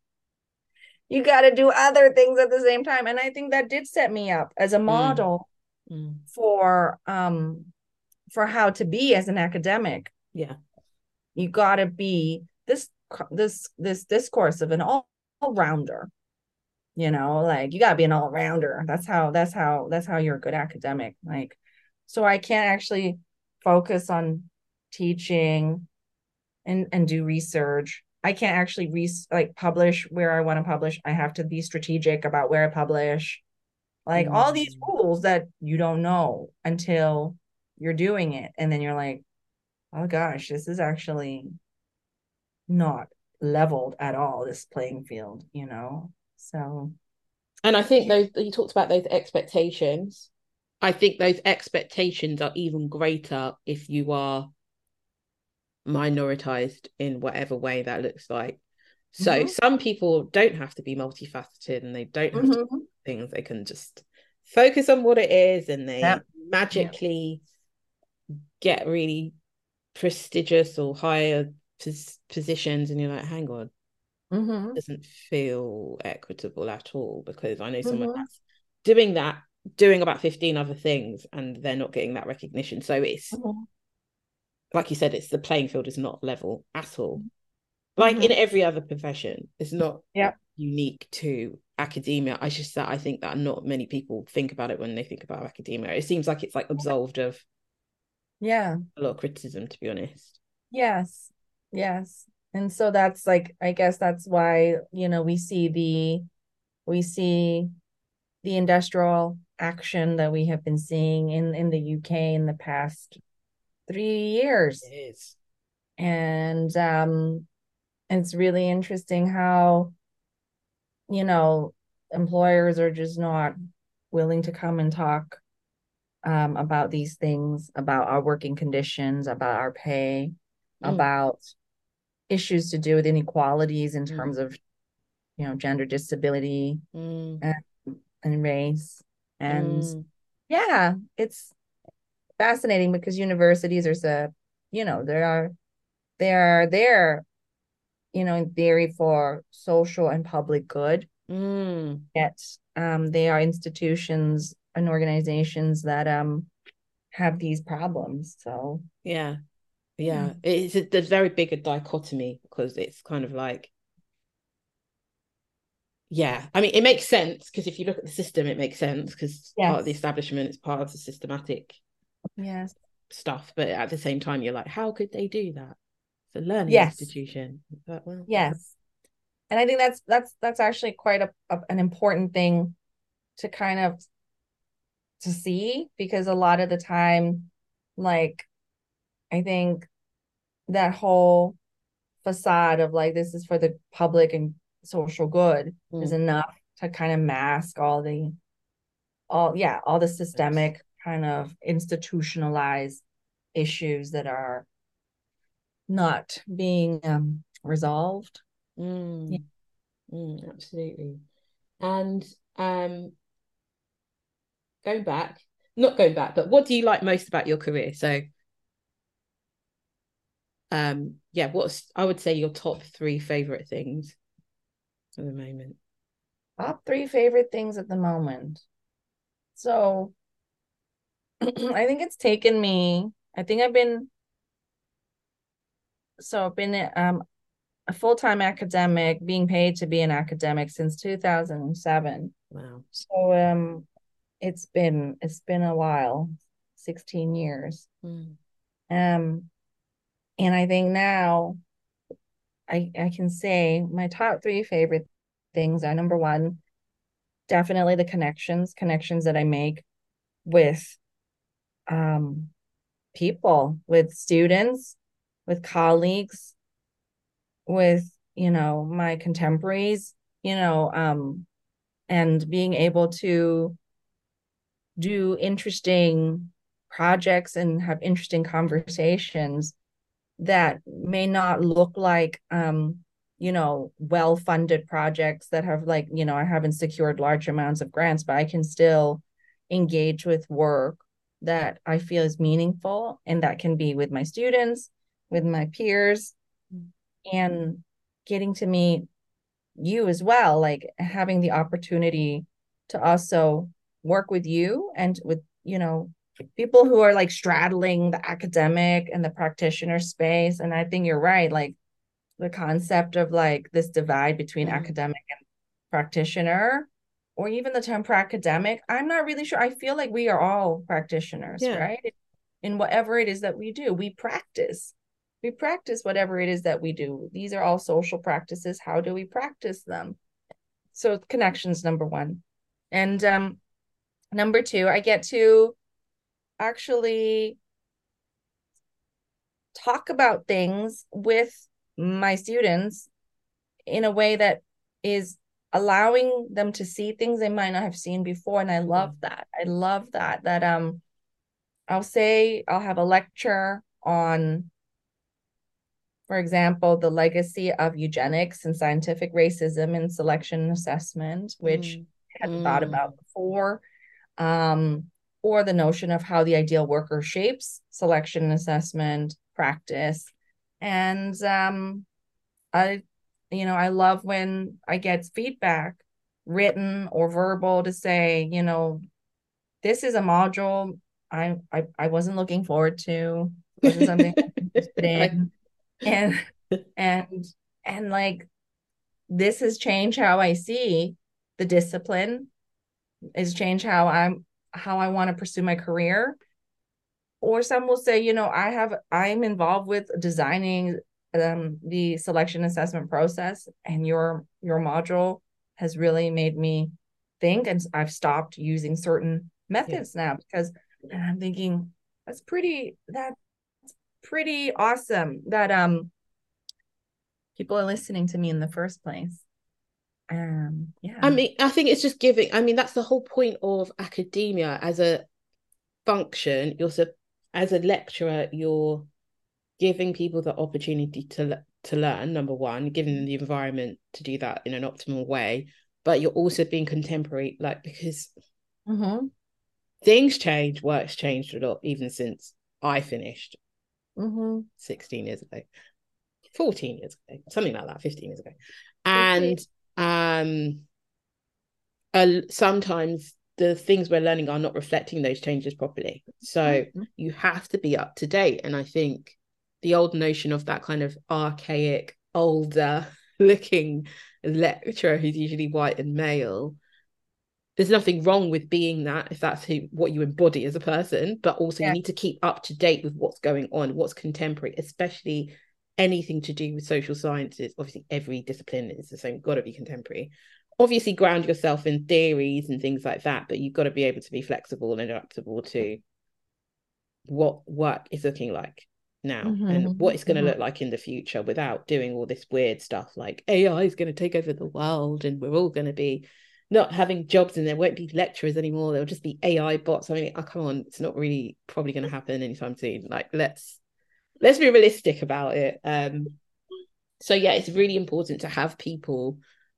You got to do other things at the same time. And I think that did set me up as a Mm. model Mm. for um for how to be as an academic. Yeah. You got to be this this this discourse of an all, all-rounder, you know, like you got to be an all-rounder. That's how that's how that's how you're a good academic. Like, so I can't actually focus on teaching and and do research. I can't actually re like publish where I want to publish. I have to be strategic about where I publish. Like all these Mm. rules that you don't know until you're doing it. And then you're like, oh gosh, this is actually not leveled at all, this playing field, you know? So And I think those you talked about those expectations. I think those expectations are even greater if you are minoritized in whatever way that looks like. So mm-hmm, some people don't have to be multifaceted and they don't have to do mm-hmm, things. They can just focus on what it is and yeah, they yeah, magically get really prestigious or higher pos- positions. And you're like, hang on, mm-hmm, doesn't feel equitable at all because I know someone mm-hmm, that's doing that, doing about fifteen other things, and they're not getting that recognition. So it's mm-hmm, like you said, it's the playing field is not level at all. Like in mm-hmm, every other profession, it's not yeah, unique to academia. I just that I think that not many people think about it when they think about academia. It seems like it's like absolved of yeah, a lot of criticism, to be honest. yes, yes. And so that's like, I guess that's why, you know, we see the we see the industrial action that we have been seeing in in the U K in the past three It years. is. And um it's really interesting how, you know, employers are just not willing to come and talk um, about these things, about our working conditions, about our pay, Mm, about issues to do with inequalities in mm, terms of, you know, gender disability mm, and, and race. And mm, yeah, it's fascinating because universities are so, you know, they are they are there, you know, in theory for social and public good. mm. Yet um, they are institutions and organizations that um have these problems. So Yeah, yeah. yeah. It's a, there's very big a dichotomy because it's kind of like, yeah. I mean, it makes sense because if you look at the system, it makes sense because part of the Yes. establishment is part of the systematic Yes. stuff. But at the same time, you're like, how could they do that? It's a learning Yes. institution. But, well, Yes. And I think that's that's that's actually quite a, a an important thing to kind of to see because a lot of the time, like I think that whole facade of like this is for the public and social good is mm, enough to kind of mask all the all yeah all the yes. systemic kind of institutionalized issues that are not being um, resolved. Yeah. Mm, mm, absolutely. And um, going back, not going back, but what do you like most about your career? So, um, yeah, what's I would say your top three favorite things at the moment? Top three favorite things at the moment. So I think it's taken me, I think I've been, so I've been um, a full-time academic, being paid to be an academic since two thousand seven. Wow. So um, it's been, it's been a while, sixteen years. Mm, Um, and I think now I, I can say my top three favorite things are number one, definitely the connections, connections that I make with um people, with students, with colleagues, with, you know, my contemporaries, you know, um, and being able to do interesting projects and have interesting conversations that may not look like, um, you know, well-funded projects that have, like, you know, I haven't secured large amounts of grants, but I can still engage with work that I feel is meaningful, and that can be with my students, with my peers, and getting to meet you as well, like having the opportunity to also work with you and with, you know, people who are like straddling the academic and the practitioner space. And I think you're right, like the concept of like this divide between Mm. academic and practitioner, or even the term academic, I'm not really sure. I feel like we are all practitioners, Yeah. right? In whatever it is that we do, we practice. We practice whatever it is that we do. These are all social practices. How do we practice them? So connections, number one. And um, number two, I get to actually talk about things with my students in a way that is allowing them to see things they might not have seen before. And I love Mm. that. I love that, that um, I'll say I'll have a lecture on, for example, the legacy of eugenics and scientific racism in selection and assessment, which Mm. I hadn't thought Mm. about before, um, or the notion of how the ideal worker shapes selection and assessment practice. And um, I, you know, I love when I get feedback, written or verbal, to say, you know, this is a module I I, I wasn't looking forward to, wasn't something I was interested I, in, and and and like this has changed how I see the discipline, has changed how I'm how I want to pursue my career. Or some will say, you know, I have I'm involved with designing um, the selection assessment process, and your your module has really made me think, and I've stopped using certain yeah. methods now because, and I'm thinking that's pretty that's pretty awesome that um people are listening to me in the first place. Um, I yeah. mean, I think it's just giving. I mean, that's the whole point of academia as a function. You're so, as a lecturer, you're giving people the opportunity to to learn. Number one, giving them the environment to do that in an optimal way, but you're also being contemporary, like because Mm-hmm. things change, work's changed a lot, even since I finished Mm-hmm. sixteen years ago, fourteen years ago, something like that, fifteen years ago, fifty. and um uh, sometimes the things we're learning are not reflecting those changes properly. So Mm-hmm. you have to be up to date. And I think the old notion of that kind of archaic, older looking lecturer who's usually white and male, there's nothing wrong with being that if that's who what you embody as a person, but also you Yeah. need to keep up to date with what's going on, what's contemporary, especially anything to do with social sciences. Obviously every discipline is the same, got to be contemporary. Obviously ground yourself in theories and things like that, but you've got to be able to be flexible and adaptable to what work is looking like now and what Mm-hmm. it's going to Mm-hmm. look like in the future, without doing all this weird stuff like A I is going to take over the world and we're all going to be not having jobs and there won't be lecturers anymore, there'll just be A I bots. I mean, oh, come on, it's not really probably going to happen anytime soon. Like let's let's be realistic about it. Um so yeah, it's really important to have people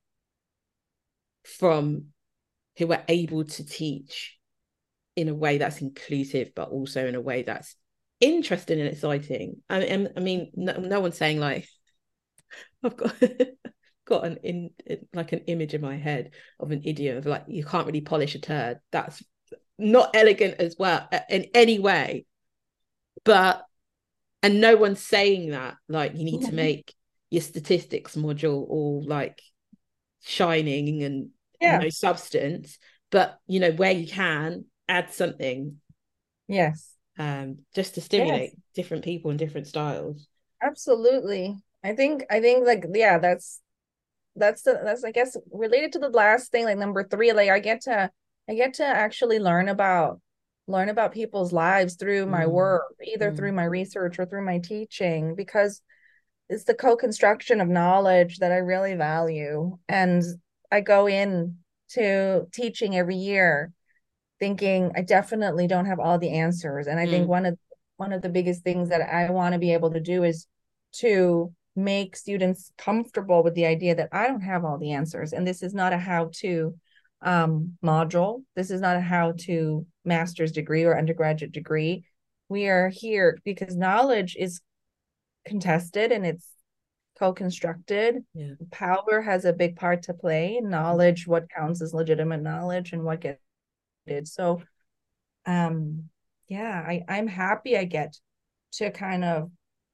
from who are able to teach in a way that's inclusive, but also in a way that's interesting and exciting. I mean, I mean, no, no one's saying like I've got got an in like an image in my head of an idiom of like you can't really polish a turd. That's not elegant as well in any way. But and no one's saying that like you need to Mm-hmm. make your statistics module all like shining and Yeah. no substance, but you know where you can add something Yes. um just to Yes. stimulate different people and different styles. Absolutely. I think I think like yeah, that's that's the that's I guess related to the last thing, like number three, like I get to I get to actually learn about learn about people's lives through my Mm. work, either Mm. through my research or through my teaching, because it's the co-construction of knowledge that I really value. And I go in to teaching every year thinking I definitely don't have all the answers. And I think Mm. one of one of the biggest things that I want to be able to do is to make students comfortable with the idea that I don't have all the answers. And this is not a how-to um, module. This is not a how-to master's degree or undergraduate degree. We are here because knowledge is contested and it's co-constructed. Yeah. Power has a big part to play in knowledge, what counts as legitimate knowledge and what gets it. So um yeah, I, I'm happy I get to kind of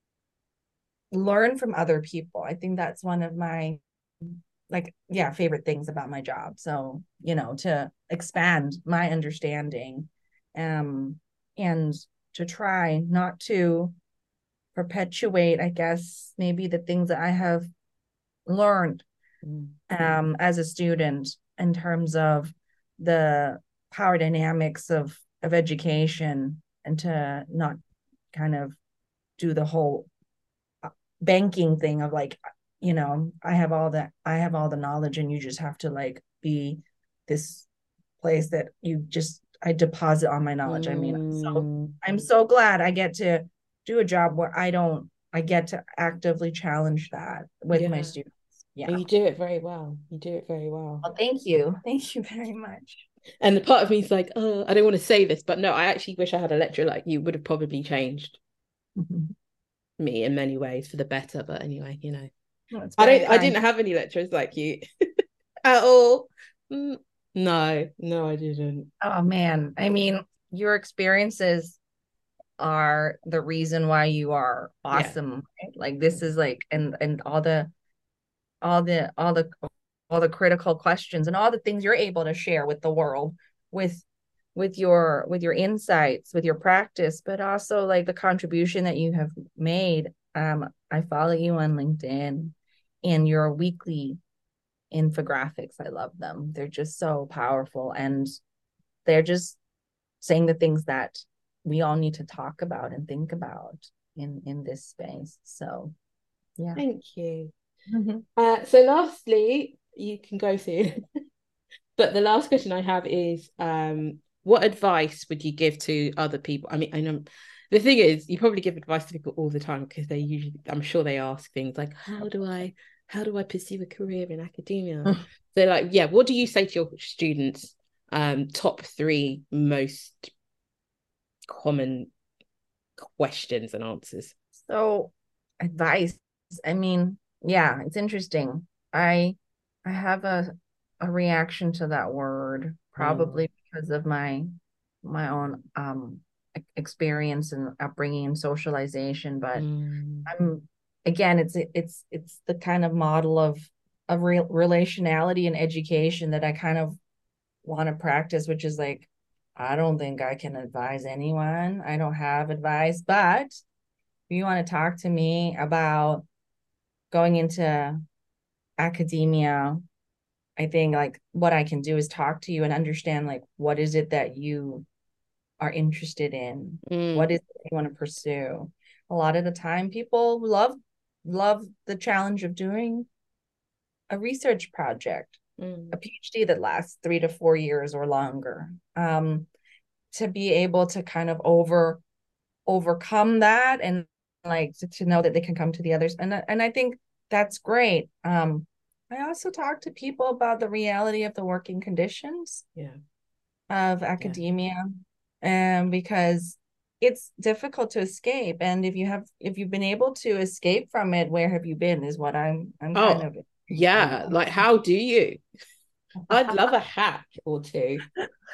learn from other people. I think that's one of my like yeah favorite things about my job. So you know, to expand my understanding um and to try not to perpetuate, I guess, maybe the things that I have learned Mm. um, as a student in terms of the power dynamics of of education, and to not kind of do the whole banking thing of like, you know, I have all the I have all the knowledge and you just have to like be this place that you just I deposit all my knowledge. I mean, so Mm. I'm so glad I get to do a job where I don't I get to actively challenge that with my Yeah. students. Yeah. And you do it very well. You do it very well. Well, thank you. Thank you very much. And the part of me is like, oh, I don't want to say this, but no, I actually wish I had a lecturer like you. Would have probably changed Mhm. me in many ways for the better. But anyway, you know, That's I very don't. I kind. didn't have any lecturers like you at all. Mm, no, no, I didn't. Oh man. I mean, your experiences are the reason why you are Yeah. awesome. Right? Like this is like and and all the all the all the all the critical questions and all the things you're able to share with the world with with your with your insights, with your practice, but also like the contribution that you have made. Um, I follow you on LinkedIn and your weekly infographics. I love them. They're just so powerful and they're just saying the things that we all need to talk about and think about in in this space. So yeah. Thank you. Mhm. Uh, so lastly, you can go soon. But the last question I have is, um, what advice would you give to other people? I mean, I know the thing is, you probably give advice to people all the time because they usually, I'm sure they ask things like, how do I, how do I pursue a career in academia? So, like, yeah, what do you say to your students? Um, top three most common questions and answers. So advice. I mean, yeah, it's interesting. I I have a a reaction to that word, Mm. probably because of my my own um e- experience and upbringing and socialization, but Mm. I'm again, it's it's it's the kind of model of of real relationality and education that I kind of want to practice, which is like, I don't think I can advise anyone. I don't have advice, but if you want to talk to me about going into academia, I think like what I can do is talk to you and understand like what is it that you are interested in? Mm. What is it you want to pursue? A lot of the time people love love the challenge of doing a research project, a Mm. PhD that lasts three to four years or longer. Um, to be able to kind of over overcome that and like to, to know that they can come to the others, and and I think that's great. um I also talk to people about the reality of the working conditions Yeah. of Yeah. academia, and because it's difficult to escape, and if you have if you've been able to escape from it, where have you been is what i'm i'm kind Oh, of yeah. Like, how do you? I'd love a hack or two.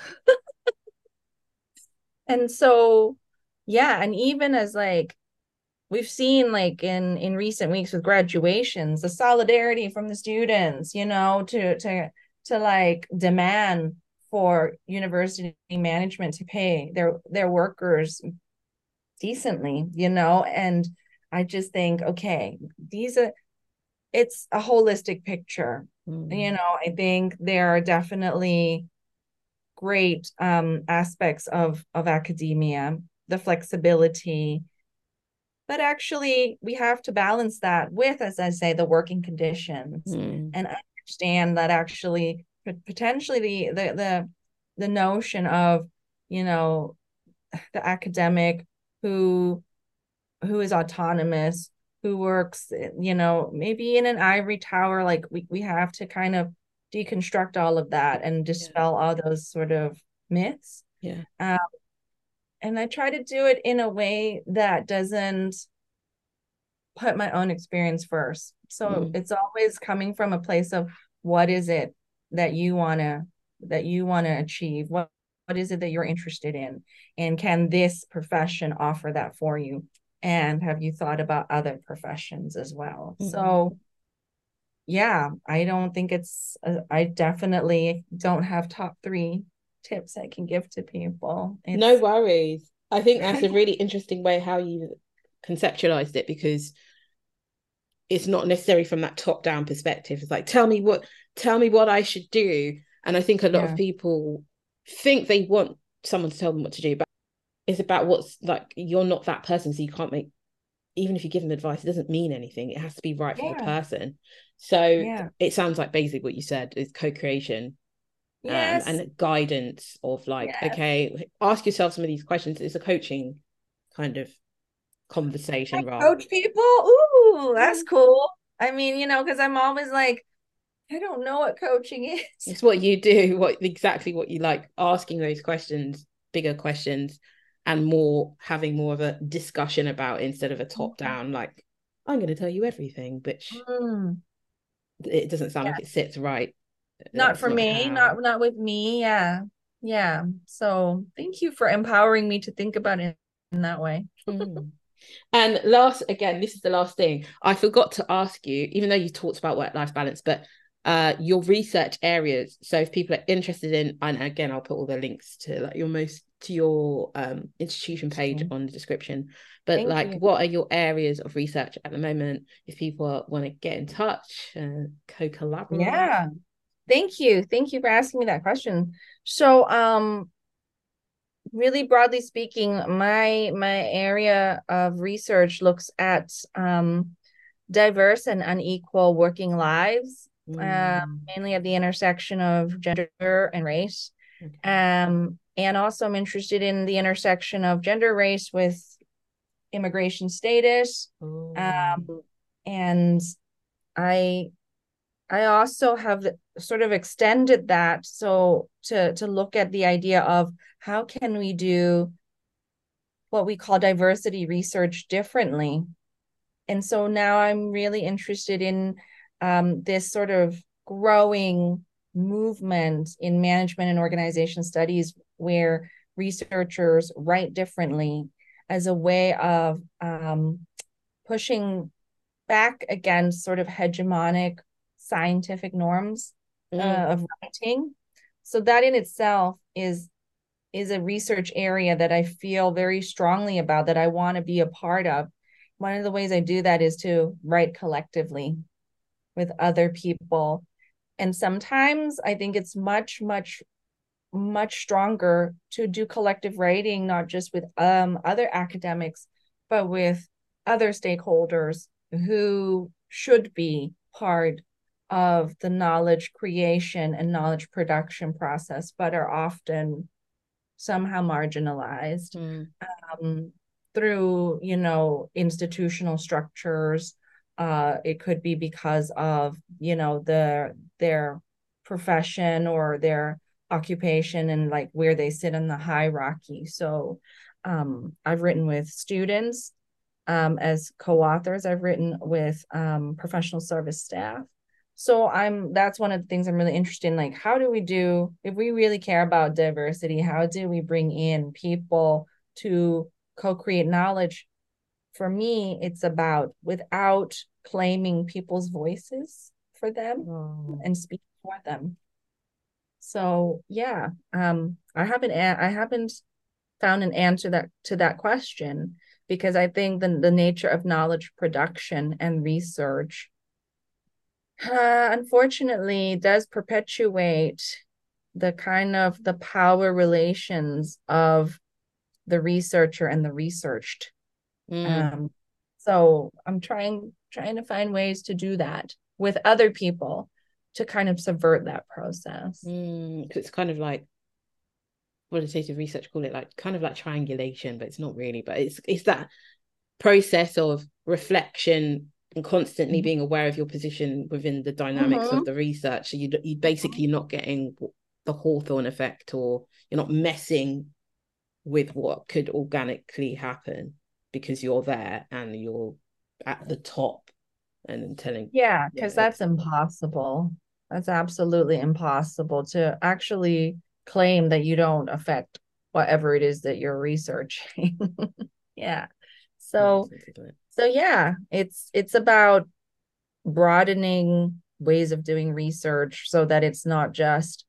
and so yeah, and even as like we've seen like in in recent weeks with graduations, the solidarity from the students, you know, to to to like demand for university management to pay their their workers decently, you know. And I just think, okay, these are it's a holistic picture. You Mm. know, I think there are definitely great um, aspects of, of academia, the flexibility, but actually we have to balance that with, as I say, the working conditions, Mm. and understand that actually potentially the, the, the, the notion of, you know, the academic who, who is autonomous, who works, you know, maybe in an ivory tower, like we, we have to kind of deconstruct all of that and dispel yeah. all those sort of myths. Yeah. Um, and I try to do it in a way that doesn't put my own experience first. So mm. it's always coming from a place of what is it that you want to, that you want to achieve? What, what is it that you're interested in? And can this profession offer that for you? And have you thought about other professions as well? Mm-hmm. So yeah, I don't think it's, uh, I definitely don't have top three tips I can give to people. It's... No worries. I think that's a really interesting way how you conceptualized it, because it's not necessarily from that top down perspective. It's like, tell me what, tell me what I should do. And I think a lot yeah. of people think they want someone to tell them what to do, but it's about what's like, you're not that person, so you can't make, even if you give them advice, it doesn't mean anything. It has to be right yeah. for the person. So yeah. it sounds like basically what you said is co-creation. Yes. Um, and guidance of like, yes. okay, ask yourself some of these questions. It's a coaching kind of conversation. I coach people. Ooh, that's cool. I mean, you know, because I'm always like, I don't know what coaching is. It's what you do, what exactly what you like, asking those questions, bigger questions, and more having more of a discussion about it instead of a top down, like, I'm going to tell you everything, which mm. it doesn't sound yeah. like it sits right. Not That's for not me, how... not not with me. Yeah. Yeah. So thank you for empowering me to think about it in that way. mm. And last, again, this is the last thing. I forgot to ask you, even though you talked about work-life balance, but uh, your research areas. So if people are interested in, and again, I'll put all the links to like your most to your um, institution page mm. on the description. But Thank like, you. What are your areas of research at the moment? If people want to get in touch, uh, co-collaborate. Yeah. Thank you. Thank you for asking me that question. So, um, really broadly speaking, my my area of research looks at um, diverse and unequal working lives, mm. uh, mainly at the intersection of gender and race. Okay. Um, and also I'm interested in the intersection of gender, race with immigration status. Oh. Um, and I I also have sort of extended that so to, to look at the idea of how can we do what we call diversity research differently. And so now I'm really interested in um, this sort of growing movement in management and organization studies where researchers write differently as a way of um, pushing back against sort of hegemonic scientific norms mm. uh, of writing. So that in itself is is a research area that I feel very strongly about, that I want to be a part of. One of the ways I do that is to write collectively with other people. And sometimes I think it's much, much, much stronger to do collective writing, not just with um, other academics, but with other stakeholders who should be part of the knowledge creation and knowledge production process, but are often somehow marginalized mm. um, through, you know, institutional structures. Uh, it could be because of, you know, the their profession or their occupation and like where they sit in the hierarchy. So um, I've written with students um, as co-authors. I've written with um, professional service staff. So I'm that's one of the things I'm really interested in. Like, how do we do, if we really care about diversity, how do we bring in people to co-create knowledge? For me, it's about without claiming people's voices for them oh. and speak for them. So yeah, um, I haven't I haven't found an answer that to that question, because I think the, the nature of knowledge production and research Uh, unfortunately, does perpetuate the kind of the power relations of the researcher and the researched. Mm. Um, so I'm trying trying to find ways to do that with other people to kind of subvert that process. Mm. 'Cause it's kind of like, what did the research call it? Like kind of like triangulation, but it's not really. But it's it's that process of reflection and constantly being aware of your position within the dynamics Mm-hmm. of the research. So you you basically not getting the Hawthorne effect, or you're not messing with what could organically happen because you're there and you're at the top and telling. Yeah, Yeah, because that's it's impossible. That's absolutely impossible to actually claim that you don't affect whatever it is that you're researching. Yeah. So nonsense, isn't it? so yeah, it's it's about broadening ways of doing research so that it's not just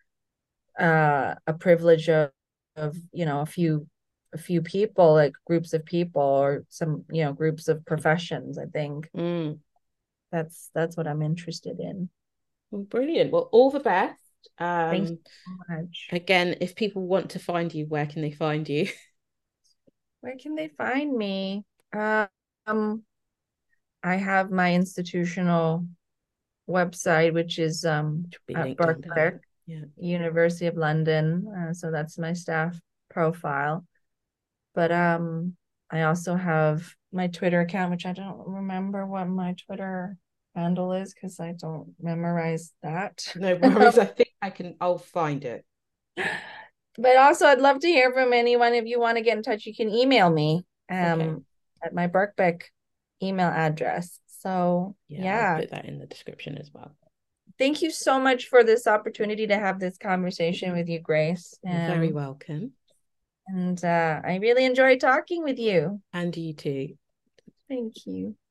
uh a privilege of, of you know a few a few people, like groups of people or some you know groups of professions. I think Mm. that's that's what I'm interested in. Well, brilliant. Well, all the best. Thank you Um, so much. again, if people want to find you, where can they find you? Where can they find me? Uh, um, I have my institutional website, which is um Should be at linked down below. Birkbeck, Yeah. University of London. Uh, so that's my staff profile. But um, I also have my Twitter account, which I don't remember what my Twitter handle is because I don't memorize that. No worries. I think I can. I'll find it. But also, I'd love to hear from anyone. If you want to get in touch, you can email me Okay. um, at my Birkbeck email address. So, Yeah, I'll yeah, put that in the description as well. thank you so much for this opportunity to have this conversation with you, Grace. You're very Um, welcome. and uh, I really enjoyed talking with you. And you too. Thank you.